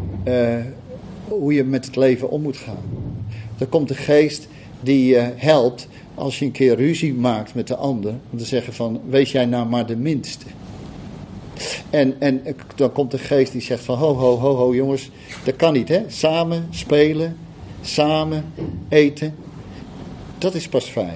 hoe je met het leven om moet gaan. Dan komt de geest die je helpt als je een keer ruzie maakt met de ander. Om te zeggen van, wees jij nou maar de minste. En dan komt de geest die zegt van, ho jongens, dat kan niet, hè. Samen spelen, samen eten. Dat is pas fijn.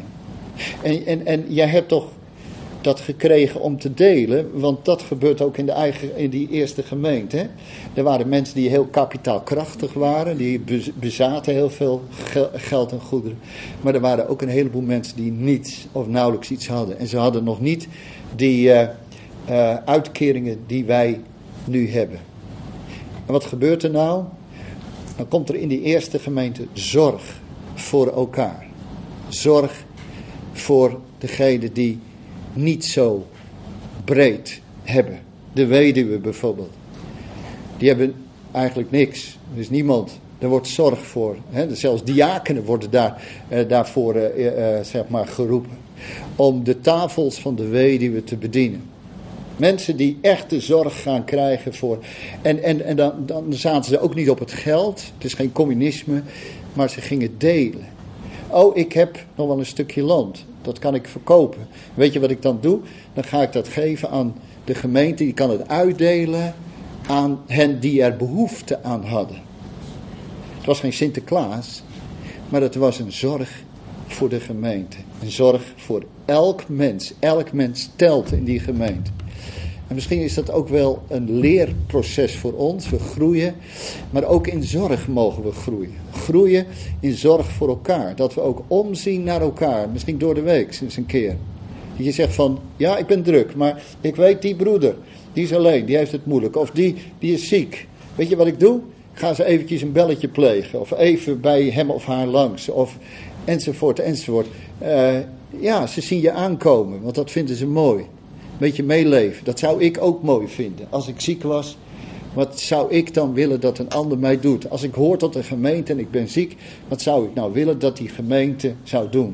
En jij hebt toch dat gekregen om te delen, want dat gebeurt ook in die eerste gemeente. Hè? Er waren mensen die heel kapitaalkrachtig waren, die bezaten heel veel geld en goederen. Maar er waren ook een heleboel mensen die niets of nauwelijks iets hadden. En ze hadden nog niet die uitkeringen die wij nu hebben. En wat gebeurt er nou? Dan komt er in die eerste gemeente zorg voor elkaar. Zorg voor degenen die niet zo breed hebben. De weduwe bijvoorbeeld. Die hebben eigenlijk niks. Er is niemand. Er wordt zorg voor. Zelfs diakenen worden daarvoor zeg maar geroepen. Om de tafels van de weduwe te bedienen. Mensen die echt de zorg gaan krijgen voor. En dan zaten ze ook niet op het geld. Het is geen communisme. Maar ze gingen delen. Oh, ik heb nog wel een stukje land. Dat kan ik verkopen. Weet je wat ik dan doe? Dan ga ik dat geven aan de gemeente. Die kan het uitdelen aan hen die er behoefte aan hadden. Het was geen Sinterklaas. Maar het was een zorg voor de gemeente. Een zorg voor elk mens. Elk mens telt in die gemeente. En misschien is dat ook wel een leerproces voor ons. We groeien, maar ook in zorg mogen we groeien. Groeien in zorg voor elkaar. Dat we ook omzien naar elkaar. Misschien door de week eens een keer. Dat je zegt van, ja, ik ben druk, maar ik weet die broeder, die is alleen, die heeft het moeilijk. Of die is ziek. Weet je wat ik doe? Ik ga ze eventjes een belletje plegen. Of even bij hem of haar langs. Of enzovoort, enzovoort. Ja, ze zien je aankomen, want dat vinden ze mooi. Een beetje meeleven. Dat zou ik ook mooi vinden. Als ik ziek was, wat zou ik dan willen dat een ander mij doet? Als ik hoor tot een gemeente en ik ben ziek, wat zou ik nou willen dat die gemeente zou doen?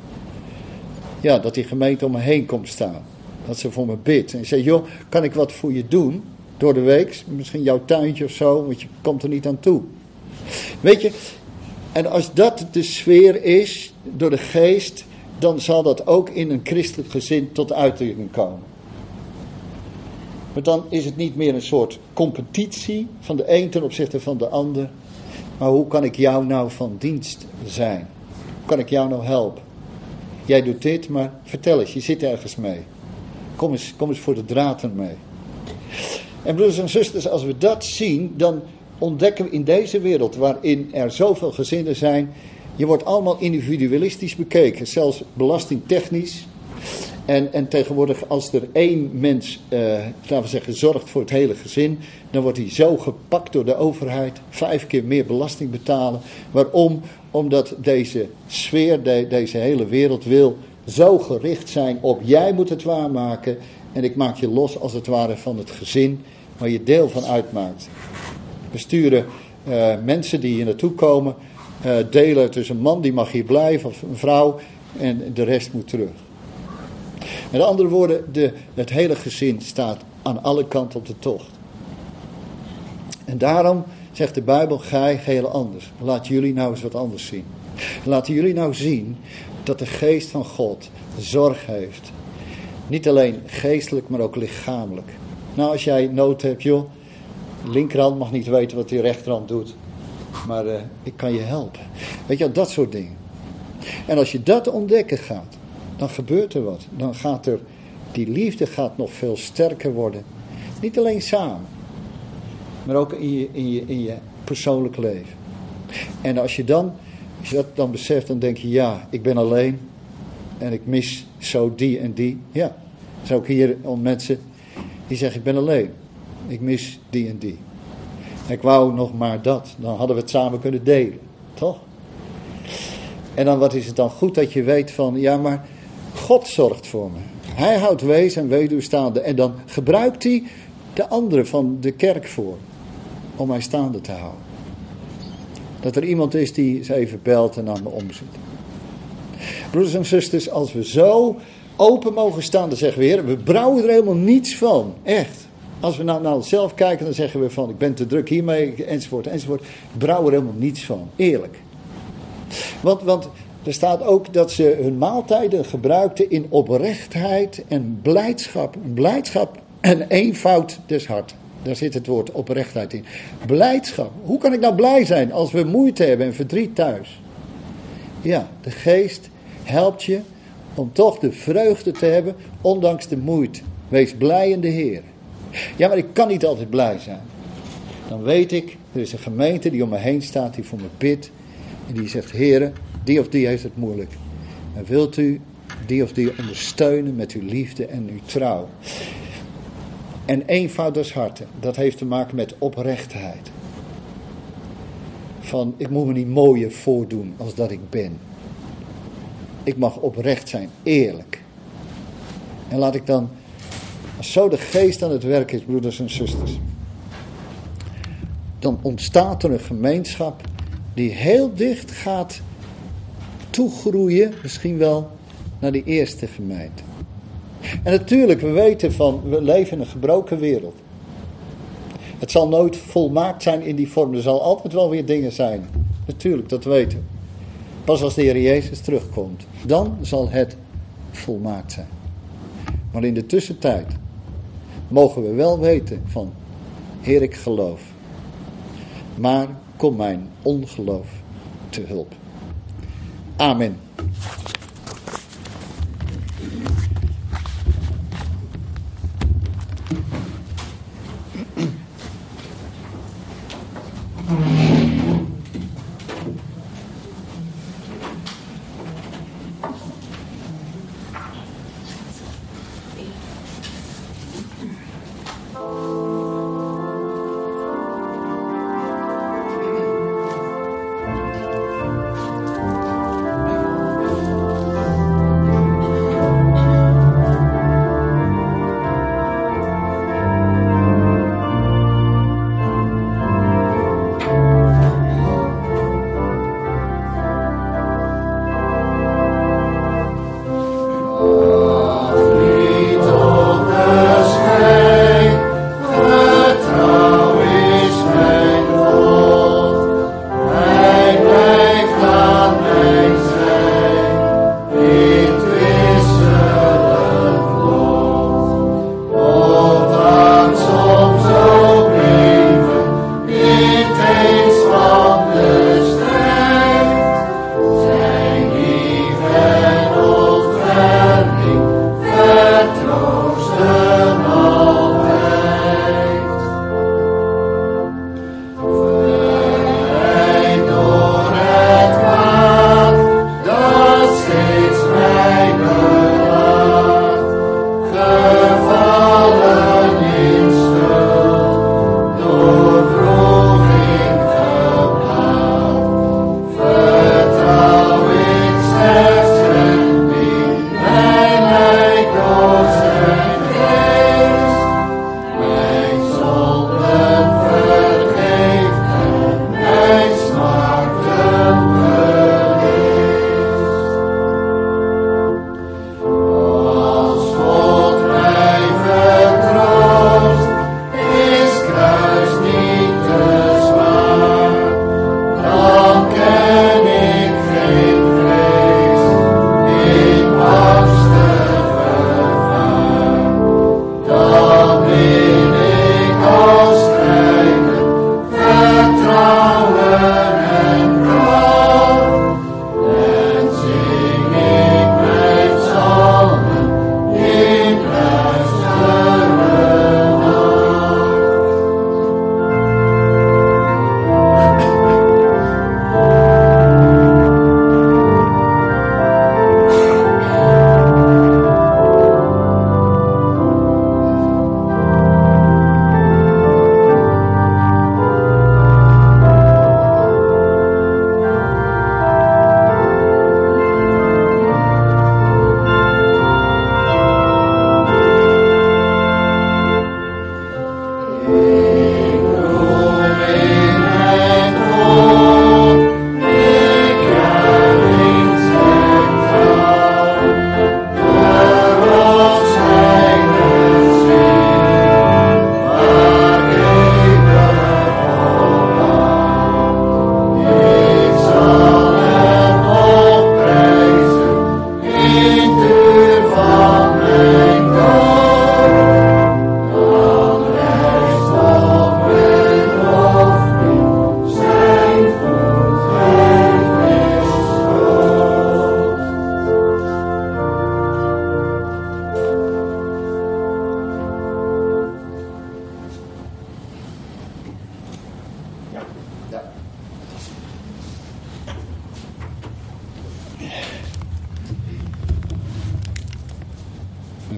Ja, dat die gemeente om me heen komt staan. Dat ze voor me bidt. En zegt, joh, kan ik wat voor je doen? Door de week? Misschien jouw tuintje of zo, want je komt er niet aan toe. Weet je, en als dat de sfeer is, door de geest, dan zal dat ook in een christelijk gezin tot uitdrukking komen. Maar dan is het niet meer een soort competitie van de een ten opzichte van de ander. Maar hoe kan ik jou nou van dienst zijn? Hoe kan ik jou nou helpen? Jij doet dit, maar vertel eens, je zit ergens mee. Kom eens voor de draad ermee. En broeders en zusters, als we dat zien, dan ontdekken we in deze wereld waarin er zoveel gezinnen zijn, Je wordt allemaal individualistisch bekeken, zelfs belastingtechnisch. En tegenwoordig als er één mens, laten we zeggen, zorgt voor het hele gezin, dan wordt hij zo gepakt door de overheid, 5 keer meer belasting betalen. Waarom? Omdat deze sfeer, deze hele wereld wil zo gericht zijn op jij moet het waarmaken en ik maak je los als het ware van het gezin waar je deel van uitmaakt. We sturen mensen die hier naartoe komen, delen tussen een man die mag hier blijven of een vrouw en de rest moet terug. Met andere woorden, het hele gezin staat aan alle kanten op de tocht. En daarom zegt de Bijbel, gij geheel anders. Laat jullie nou eens wat anders zien. Laten jullie nou zien dat de geest van God zorg heeft. Niet alleen geestelijk, maar ook lichamelijk. Nou, als jij nood hebt, joh, de linkerhand mag niet weten wat die rechterhand doet. Maar ik kan je helpen. Weet je, dat soort dingen. En als je dat ontdekken gaat, dan gebeurt er wat. Dan gaat die liefde gaat nog veel sterker worden. Niet alleen samen, maar ook in je persoonlijk leven. En als je dat dan beseft, dan denk je, ja, ik ben alleen. En ik mis zo die en die. Ja, er zijn ook hier mensen die zeggen, ik ben alleen. Ik mis die en die. Ik wou nog maar dat. Dan hadden we het samen kunnen delen. Toch? En dan wat is het dan goed dat je weet van, ja, maar God zorgt voor me. Hij houdt wees en weduwe staande. En dan gebruikt hij de anderen van de kerk voor. Om mij staande te houden. Dat er iemand is die eens even belt en aan me omziet. Broeders en zusters, als we zo open mogen staan, dan zeggen we, Heer, we brouwen er helemaal niets van. Echt. Als we nou naar onszelf kijken, dan zeggen we van, ik ben te druk hiermee, enzovoort, enzovoort. Brouw er helemaal niets van. Eerlijk. Want er staat ook dat ze hun maaltijden gebruikten in oprechtheid en blijdschap. Blijdschap en eenvoud des harten. Daar zit het woord oprechtheid in. Blijdschap. Hoe kan ik nou blij zijn als we moeite hebben en verdriet thuis? Ja, de geest helpt je om toch de vreugde te hebben, ondanks de moeite. Wees blij in de Heer. Ja, maar ik kan niet altijd blij zijn. Dan weet ik, er is een gemeente die om me heen staat, die voor me bidt. En die zegt, Heere, die of die heeft het moeilijk. En wilt u die of die ondersteunen met uw liefde en uw trouw. En eenvoud des harten, dat heeft te maken met oprechtheid. Van, ik moet me niet mooier voordoen als dat ik ben. Ik mag oprecht zijn, eerlijk. En laat ik dan, als zo de geest aan het werk is, broeders en zusters, dan ontstaat er een gemeenschap die heel dicht gaat toegroeien, misschien wel naar die eerste gemeente. En natuurlijk, we weten van, we leven in een gebroken wereld. Het zal nooit volmaakt zijn in die vorm. Er zal altijd wel weer dingen zijn. Natuurlijk, dat weten we. Pas als de Heer Jezus terugkomt, dan zal het volmaakt zijn. Maar in de tussentijd mogen we wel weten van, Heer, ik geloof. Maar kom mijn ongeloof te hulp. Amen.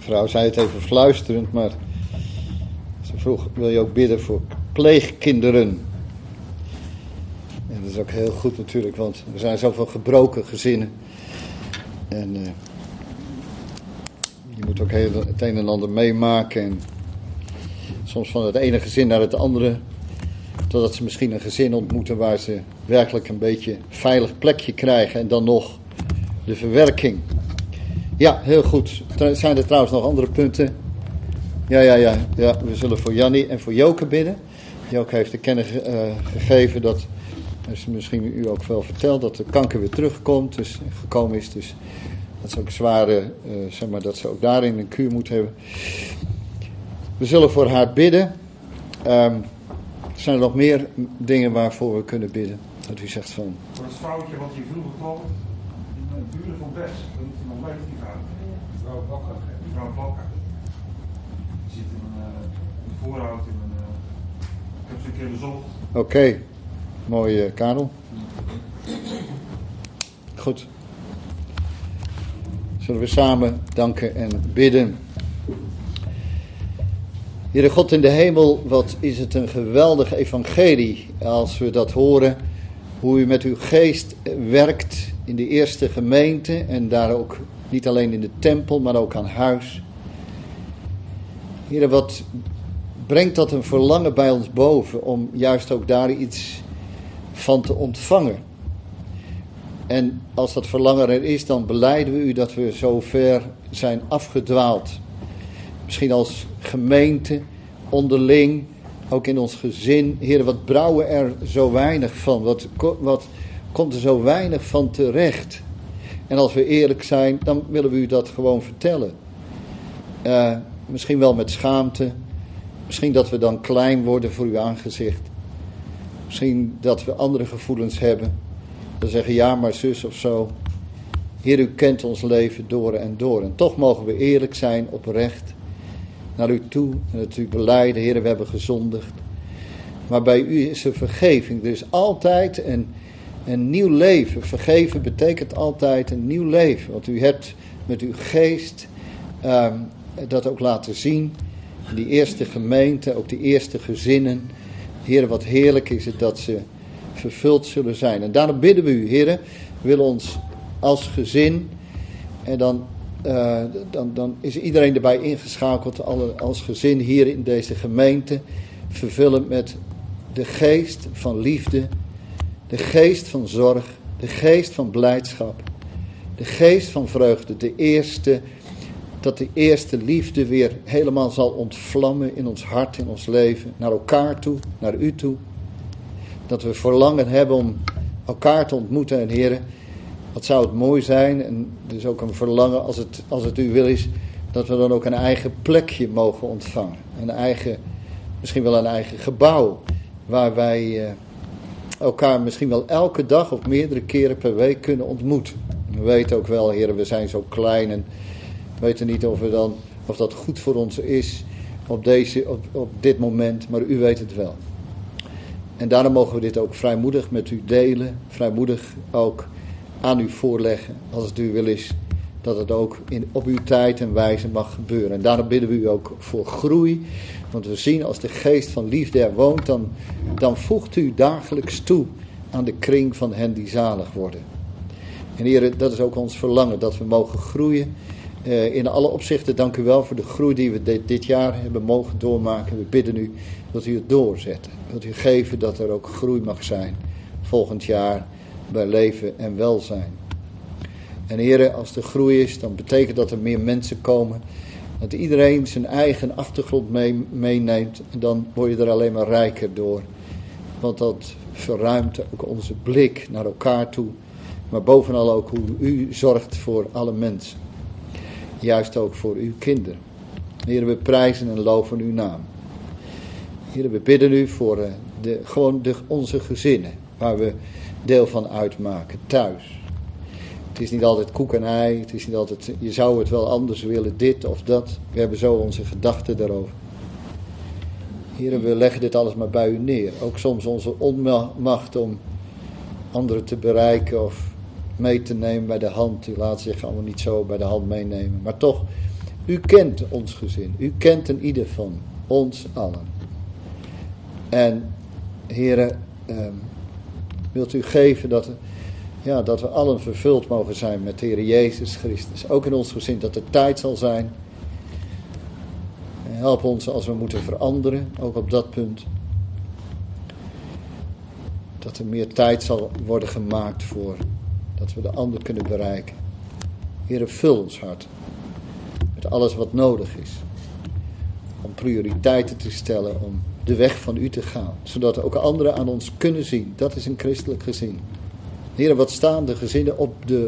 vrouw zei het even fluisterend, maar ze vroeg, wil je ook bidden voor pleegkinderen? En dat is ook heel goed natuurlijk, want er zijn zoveel gebroken gezinnen. En je moet ook het een en ander meemaken. En soms van het ene gezin naar het andere. Totdat ze misschien een gezin ontmoeten waar ze werkelijk een beetje veilig plekje krijgen. En dan nog de verwerking. Ja, heel goed. Zijn er trouwens nog andere punten? Ja, we zullen voor Jannie en voor Joke bidden. Joke heeft te kennen gegeven dat, is misschien u ook wel verteld, dat de kanker weer terugkomt, dus gekomen is. Dus dat is ook zware, dat ze ook daarin een kuur moet hebben. We zullen voor haar bidden. Zijn er nog meer dingen waarvoor we kunnen bidden? Dat u zegt van... Voor het vrouwtje wat hier vroeger kwam, in buren van Best, dat is nog leeft die vrouw. Mevrouw Bakker. Mevrouw Bakker. Die zit in een voorhout, ik heb ze een keer bezocht. Oké. Mooi, Karel. Goed. Zullen we samen danken en bidden. Heere God in de hemel, wat is het een geweldig evangelie als we dat horen. Hoe u met uw geest werkt in de eerste gemeente en daar ook niet alleen in de tempel, maar ook aan huis. Heere, wat brengt dat een verlangen bij ons boven om juist ook daar iets van te ontvangen. En als dat verlangen er is, dan belijden we u dat we zo ver zijn afgedwaald. Misschien als gemeente, onderling, ook in ons gezin. Heer, wat brouwen er zo weinig van? Wat komt er zo weinig van terecht? En als we eerlijk zijn, dan willen we u dat gewoon vertellen. Misschien wel met schaamte. Misschien dat we dan klein worden voor uw aangezicht. Misschien dat we andere gevoelens hebben. We zeggen ja maar zus of zo. Heer, u kent ons leven door en door. En toch mogen we eerlijk zijn, oprecht. Naar u toe en het u belijden. Heer, we hebben gezondigd. Maar bij u is er vergeving. Er is altijd een nieuw leven. Vergeven betekent altijd een nieuw leven. Want u hebt met uw geest dat ook laten zien. In die eerste gemeente, ook die eerste gezinnen. Heer, wat heerlijk is het dat ze vervuld zullen zijn. En daarom bidden we u, Heer, we willen ons als gezin, en dan is iedereen erbij ingeschakeld, als gezin hier in deze gemeente, vervullen met de geest van liefde, de geest van zorg, de geest van blijdschap, de geest van vreugde, dat de eerste liefde weer helemaal zal ontvlammen in ons hart, in ons leven, naar elkaar toe, naar u toe. Dat we verlangen hebben om elkaar te ontmoeten. En Heer, wat zou het mooi zijn, en dus ook een verlangen als het uw wil is, dat we dan ook een eigen plekje mogen ontvangen. Misschien wel een eigen gebouw, waar wij elkaar misschien wel elke dag of meerdere keren per week kunnen ontmoeten. We weten ook wel, Heer, we zijn zo klein en weten niet of dat goed voor ons is op dit moment, maar u weet het wel. En daarom mogen we dit ook vrijmoedig met u delen, vrijmoedig ook aan u voorleggen, als het uw wil is, dat het ook op uw tijd en wijze mag gebeuren. En daarom bidden we u ook voor groei, want we zien als de geest van liefde er woont, dan voegt u dagelijks toe aan de kring van hen die zalig worden. En Heer, dat is ook ons verlangen, dat we mogen groeien. In alle opzichten dank u wel voor de groei die we dit jaar hebben mogen doormaken. We bidden u dat u het doorzet. Dat u geven dat er ook groei mag zijn volgend jaar bij leven en welzijn. En Heer, als er groei is, dan betekent dat er meer mensen komen. Dat iedereen zijn eigen achtergrond meeneemt. En dan word je er alleen maar rijker door. Want dat verruimt ook onze blik naar elkaar toe. Maar bovenal ook hoe u zorgt voor alle mensen. Juist ook voor uw kinderen. Heer, we prijzen en loven uw naam. Heer, we bidden u voor onze gezinnen. Waar we deel van uitmaken. Thuis. Het is niet altijd koek en ei. Het is niet altijd, je zou het wel anders willen. Dit of dat. We hebben zo onze gedachten daarover. Heer, we leggen dit alles maar bij u neer. Ook soms onze onmacht om anderen te bereiken of mee te nemen bij de hand. U laat zich allemaal niet zo bij de hand meenemen. Maar toch U kent ons gezin. U kent een ieder van ons allen. En Heere, wilt u geven dat we allen vervuld mogen zijn met de Heer Jezus Christus. Ook in ons gezin, dat er tijd zal zijn. En help ons als we moeten veranderen, ook op dat punt. Dat er meer tijd zal worden gemaakt voor dat we de ander kunnen bereiken. Heere, vul ons hart met alles wat nodig is. Om prioriteiten te stellen, om de weg van u te gaan. Zodat ook anderen aan ons kunnen zien. Dat is een christelijk gezin. Heere, wat staan de gezinnen op de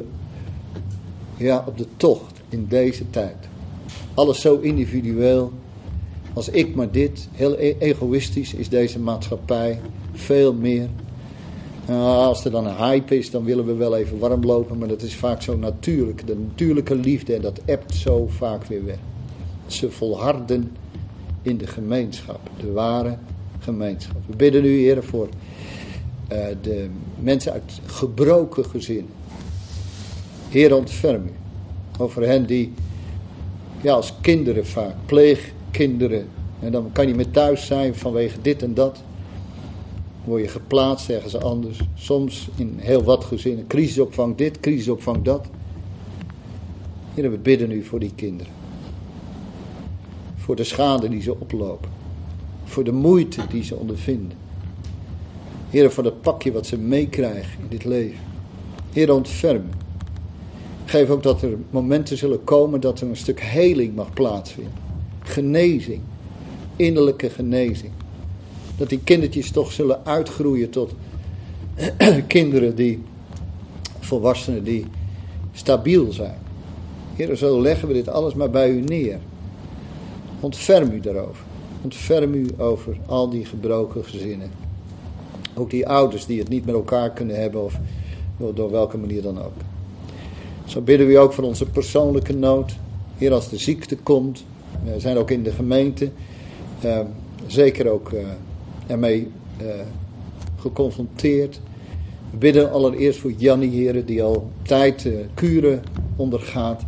tocht in deze tijd. Alles zo individueel. Als ik maar dit. Heel egoïstisch is deze maatschappij. Veel meer. Als er dan een hype is, dan willen we wel even warm lopen. Maar dat is vaak zo natuurlijk. De natuurlijke liefde. En dat ebt zo vaak weer weg. Ze volharden in de gemeenschap. De ware gemeenschap. We bidden u, Heer, voor de mensen uit gebroken gezinnen. Heer, ontferm u over hen die als kinderen vaak, pleegkinderen, en dan kan je met thuis zijn vanwege dit en dat. Dan word je geplaatst ergens anders. Soms in heel wat gezinnen. Crisisopvang dit, crisisopvang dat. Heer, we bidden u voor die kinderen. Voor de schade die ze oplopen. Voor de moeite die ze ondervinden. Heer, voor dat pakje wat ze meekrijgen in dit leven. Heer, ontferm. Geef ook dat er momenten zullen komen dat er een stuk heling mag plaatsvinden. Genezing. Innerlijke genezing. Dat die kindertjes toch zullen uitgroeien tot kinderen volwassenen die stabiel zijn. Heer, zo leggen we dit alles maar bij u neer. Ontferm u daarover. Ontferm u over al die gebroken gezinnen. Ook die ouders die het niet met elkaar kunnen hebben of door welke manier dan ook. Zo bidden we ook voor onze persoonlijke nood. Heer, als de ziekte komt. We zijn ook in de gemeente. Zeker ook ermee geconfronteerd. We bidden allereerst voor Jannie, Heer, die al tijd kuren ondergaat.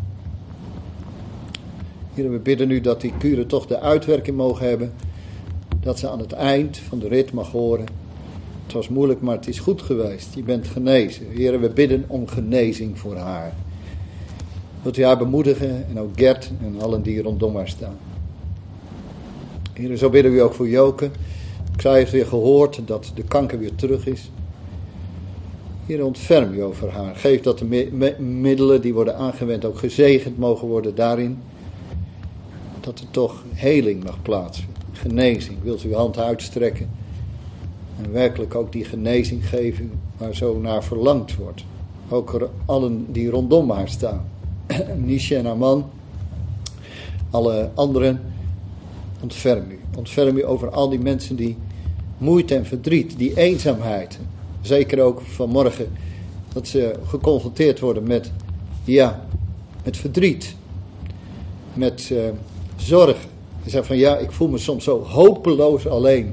Heer, we bidden nu dat die kuren toch de uitwerking mogen hebben. Dat ze aan het eind van de rit mag horen. Het was moeilijk, maar het is goed geweest. Je bent genezen. Heer, we bidden om genezing voor haar. Wilt u haar bemoedigen en ook Gert en allen die rondom haar staan. Heer, zo bidden we ook voor Joke. Zij heeft weer gehoord dat de kanker weer terug is. Heer, ontferm u over haar. Geef dat de middelen die worden aangewend ook gezegend mogen worden daarin. Dat er toch heling mag plaatsvinden. Genezing. Wilt u uw hand uitstrekken. En werkelijk ook die genezing geven waar zo naar verlangd wordt. Ook allen die rondom haar staan. Nisha en haar man. Alle anderen. Ontferm u. Ontferm u over al die mensen die moeite en verdriet. Die eenzaamheid. Zeker ook vanmorgen. Dat ze geconfronteerd worden met verdriet. Met zorg. Ze zeggen van ik voel me soms zo hopeloos alleen.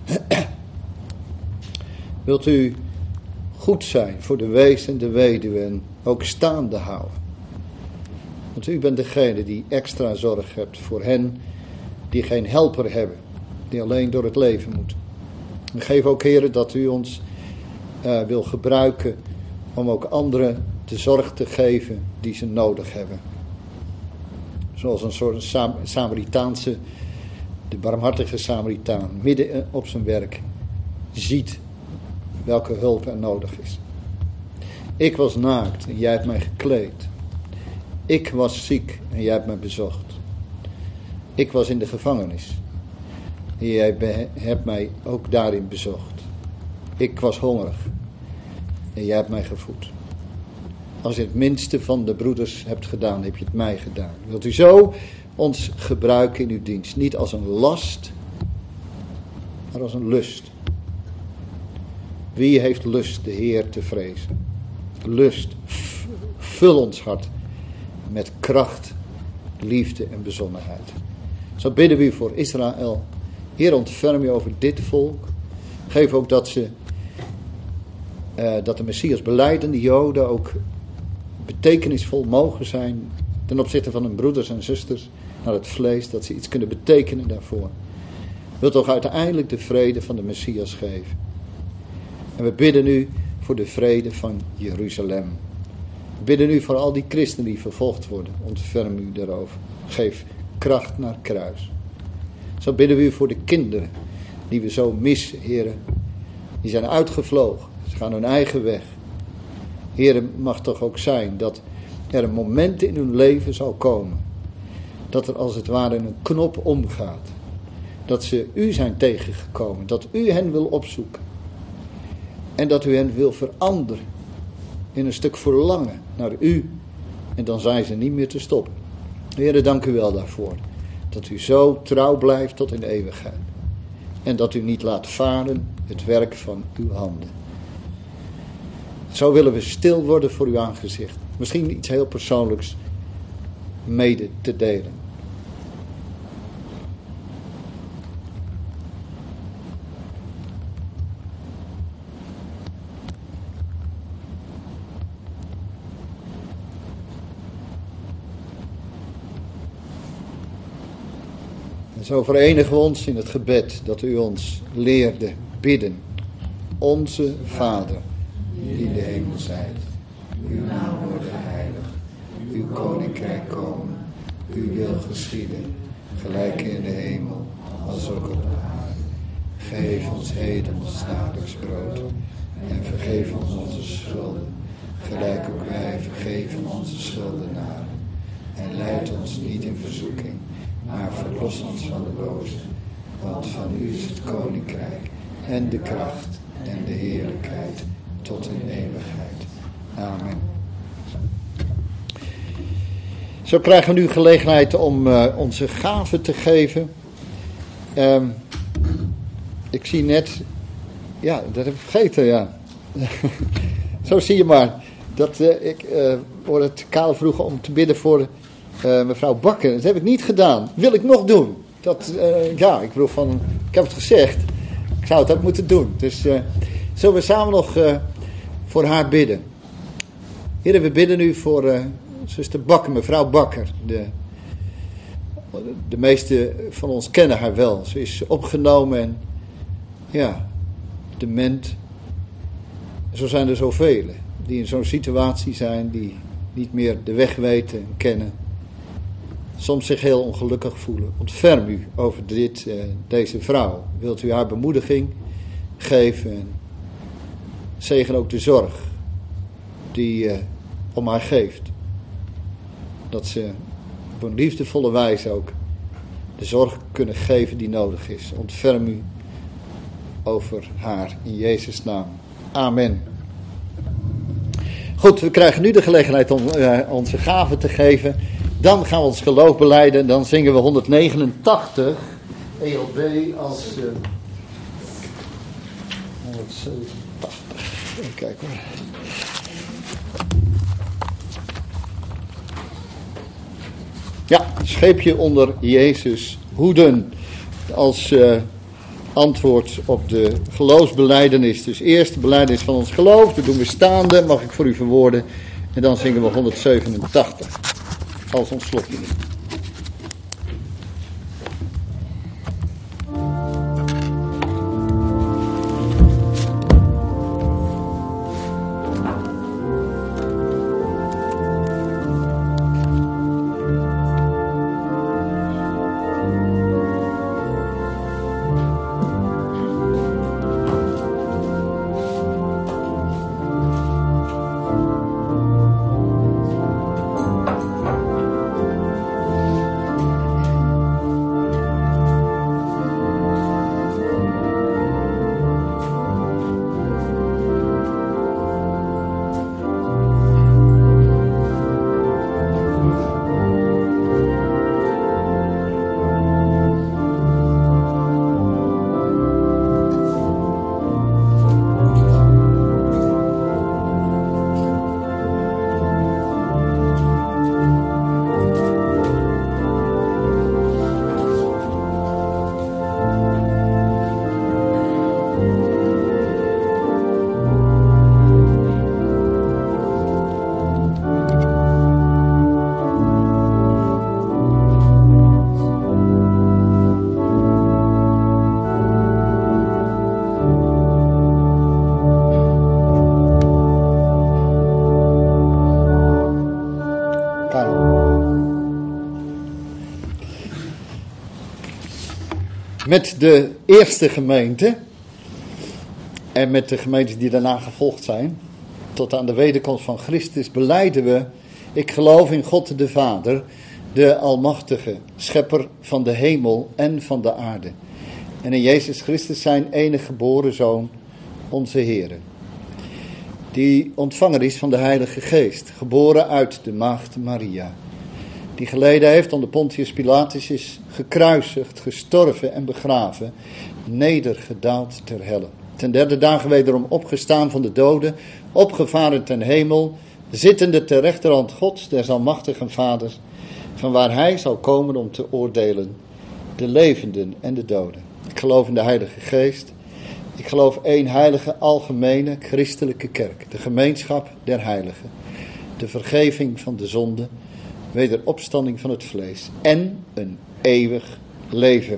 Wilt u goed zijn voor de wees en de weduwe en ook staande houden. Want u bent degene die extra zorg hebt voor hen die geen helper hebben. Die alleen door het leven moeten. En geef ook, Heer, dat u ons wil gebruiken om ook anderen de zorg te geven die ze nodig hebben. Zoals een soort Samaritaanse, de barmhartige Samaritaan, midden op zijn werk, ziet welke hulp er nodig is. Ik was naakt en jij hebt mij gekleed. Ik was ziek en jij hebt mij bezocht. Ik was in de gevangenis en jij hebt mij ook daarin bezocht. Ik was hongerig en jij hebt mij gevoed. Als je het minste van de broeders hebt gedaan, heb je het mij gedaan. Wilt u zo ons gebruiken in uw dienst? Niet als een last, maar als een lust. Wie heeft lust de Heer te vrezen? Lust. Vul ons hart met kracht, liefde en bezonnenheid. Zo bidden we u voor Israël. Heer, ontferm u over dit volk. Geef ook dat de Messias belijdende Joden ook betekenisvol mogen zijn ten opzichte van hun broeders en zusters. naar het vlees, dat ze iets kunnen betekenen daarvoor. Wil toch uiteindelijk de vrede van de Messias geven. En we bidden nu voor de vrede van Jeruzalem. We bidden nu voor al die christenen die vervolgd worden. Ontferm u daarover. Geef kracht naar het kruis. Zo bidden we u voor de kinderen die we zo missen, heren. Die zijn uitgevlogen. Ze gaan hun eigen weg. Heren, mag toch ook zijn dat er een moment in hun leven zal komen. Dat er als het ware een knop omgaat. Dat ze u zijn tegengekomen. Dat u hen wil opzoeken. En dat u hen wil veranderen. In een stuk verlangen naar u. En dan zijn ze niet meer te stoppen. Heren, dank u wel daarvoor. Dat u zo trouw blijft tot in de eeuwigheid. En dat u niet laat varen het werk van uw handen. Zo willen we stil worden voor uw aangezicht. Misschien iets heel persoonlijks mede te delen. En zo verenigen we ons in het gebed dat u ons leerde bidden. Onze Vader, die in de hemel zijt, uw naam worden geheiligd, uw koninkrijk komen, uw wil geschieden, gelijk in de hemel als ook op de aarde. Geef ons heden ons dagelijks brood en vergeef ons onze schulden, gelijk ook wij vergeven onze schuldenaren. En leid ons niet in verzoeking, maar verlos ons van de boze. Want van u is het koninkrijk en de kracht en de heerlijkheid tot in eeuwigheid. Amen. Zo krijgen we nu gelegenheid om onze gaven te geven. Ik zie net, ja, dat heb ik vergeten, ja. Zo zie je maar. Dat ik hoorde het Karel vroegen om te bidden voor mevrouw Bakker. Dat heb ik niet gedaan. Wil ik nog doen. Dat, ja, ik bedoel van, ik heb het gezegd. Ik zou het ook moeten doen. Dus zullen we samen nog voor haar bidden. Heren, we bidden nu voor zuster Bakker, mevrouw Bakker. De meeste van ons kennen haar wel. Ze is opgenomen en ja, dement. Zo zijn er zoveel die in zo'n situatie zijn, die niet meer de weg weten en kennen. Soms zich heel ongelukkig voelen. Ontferm u over deze vrouw. Wilt u haar bemoediging geven en zegen ook de zorg die om haar geeft. Dat ze op een liefdevolle wijze ook de zorg kunnen geven die nodig is. Ontferm u over haar in Jezus' naam. Amen. Goed, we krijgen nu de gelegenheid om onze gaven te geven. Dan gaan we ons geloof belijden en dan zingen we 189 ELB als 187. Even kijken hoor. Ja, scheepje onder Jezus hoeden als antwoord op de geloofsbelijdenis. Dus eerst de belijdenis van ons geloof, dat doen we staande, mag ik voor u verwoorden. En dan zingen we 187 als ons slotlied. Met de eerste gemeente en met de gemeenten die daarna gevolgd zijn, tot aan de wederkomst van Christus, belijden we: ik geloof in God de Vader, de Almachtige, schepper van de hemel en van de aarde. En in Jezus Christus zijn enige geboren Zoon, onze Heere, die ontvanger is van de Heilige Geest, geboren uit de maagd Maria, die geleden heeft onder Pontius Pilatus, is gekruisigd, gestorven en begraven, nedergedaald ter helle. Ten derde dagen wederom opgestaan van de doden, opgevaren ten hemel, zittende ter rechterhand Gods, des almachtigen Vaders, van waar hij zal komen om te oordelen de levenden en de doden. Ik geloof in de Heilige Geest. Ik geloof één heilige, algemene, christelijke kerk, de gemeenschap der heiligen, de vergeving van de zonde, wederopstanding van het vlees en een eeuwig leven.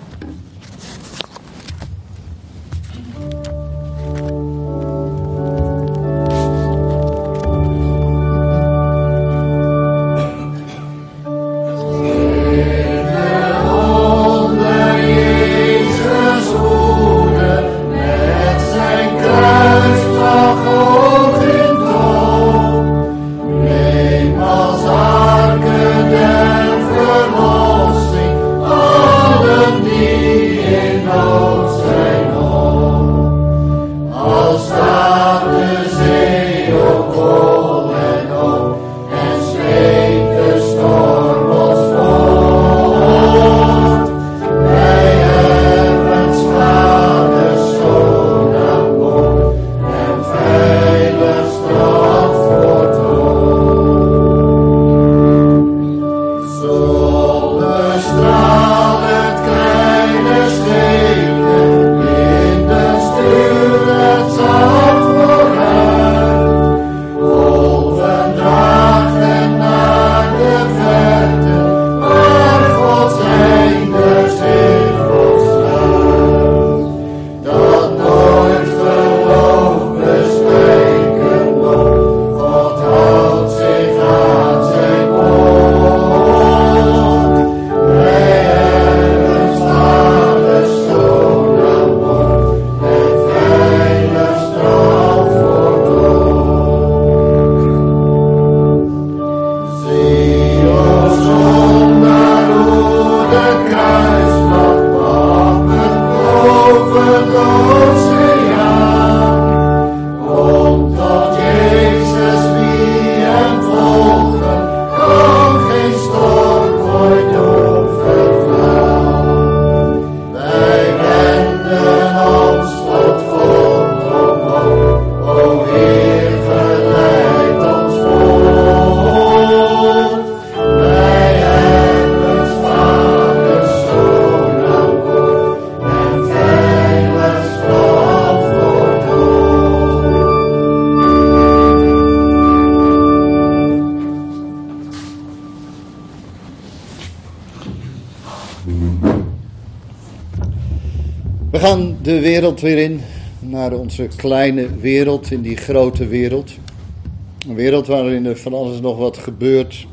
We gaan de wereld weer in, naar onze kleine wereld, in die grote wereld. Een wereld waarin er van alles nog wat gebeurt.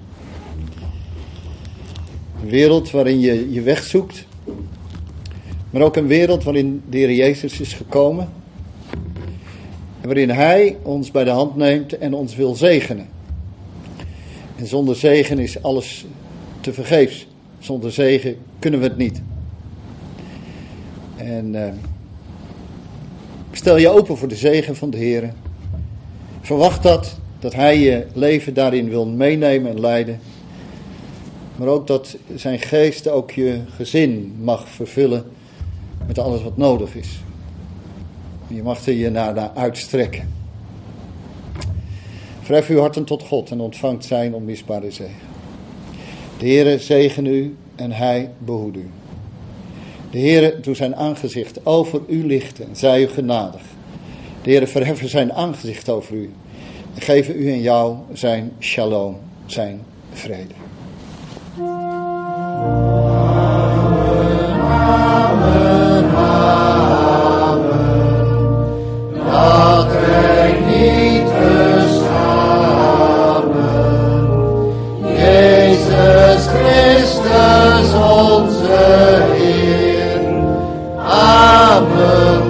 Een wereld waarin je je weg zoekt. Maar ook een wereld waarin de Heer Jezus is gekomen. En waarin Hij ons bij de hand neemt en ons wil zegenen. En zonder zegen is alles tevergeefs. Zonder zegen kunnen we het niet. En stel je open voor de zegen van de Heer. Verwacht dat Hij je leven daarin wil meenemen en leiden. Maar ook dat zijn geest ook je gezin mag vervullen met alles wat nodig is. Je mag er je naar uitstrekken. Verhef uw harten tot God en ontvangt zijn onmisbare zegen. De Heere zegen u en Hij behoed u. De Heere doet zijn aangezicht over u lichten en zij u genadig. De Heere verheffen zijn aangezicht over u en geven u en jou zijn shalom, zijn vrede. Amen, amen, amen. Laat er niet te schamen. onze Heer. Amen.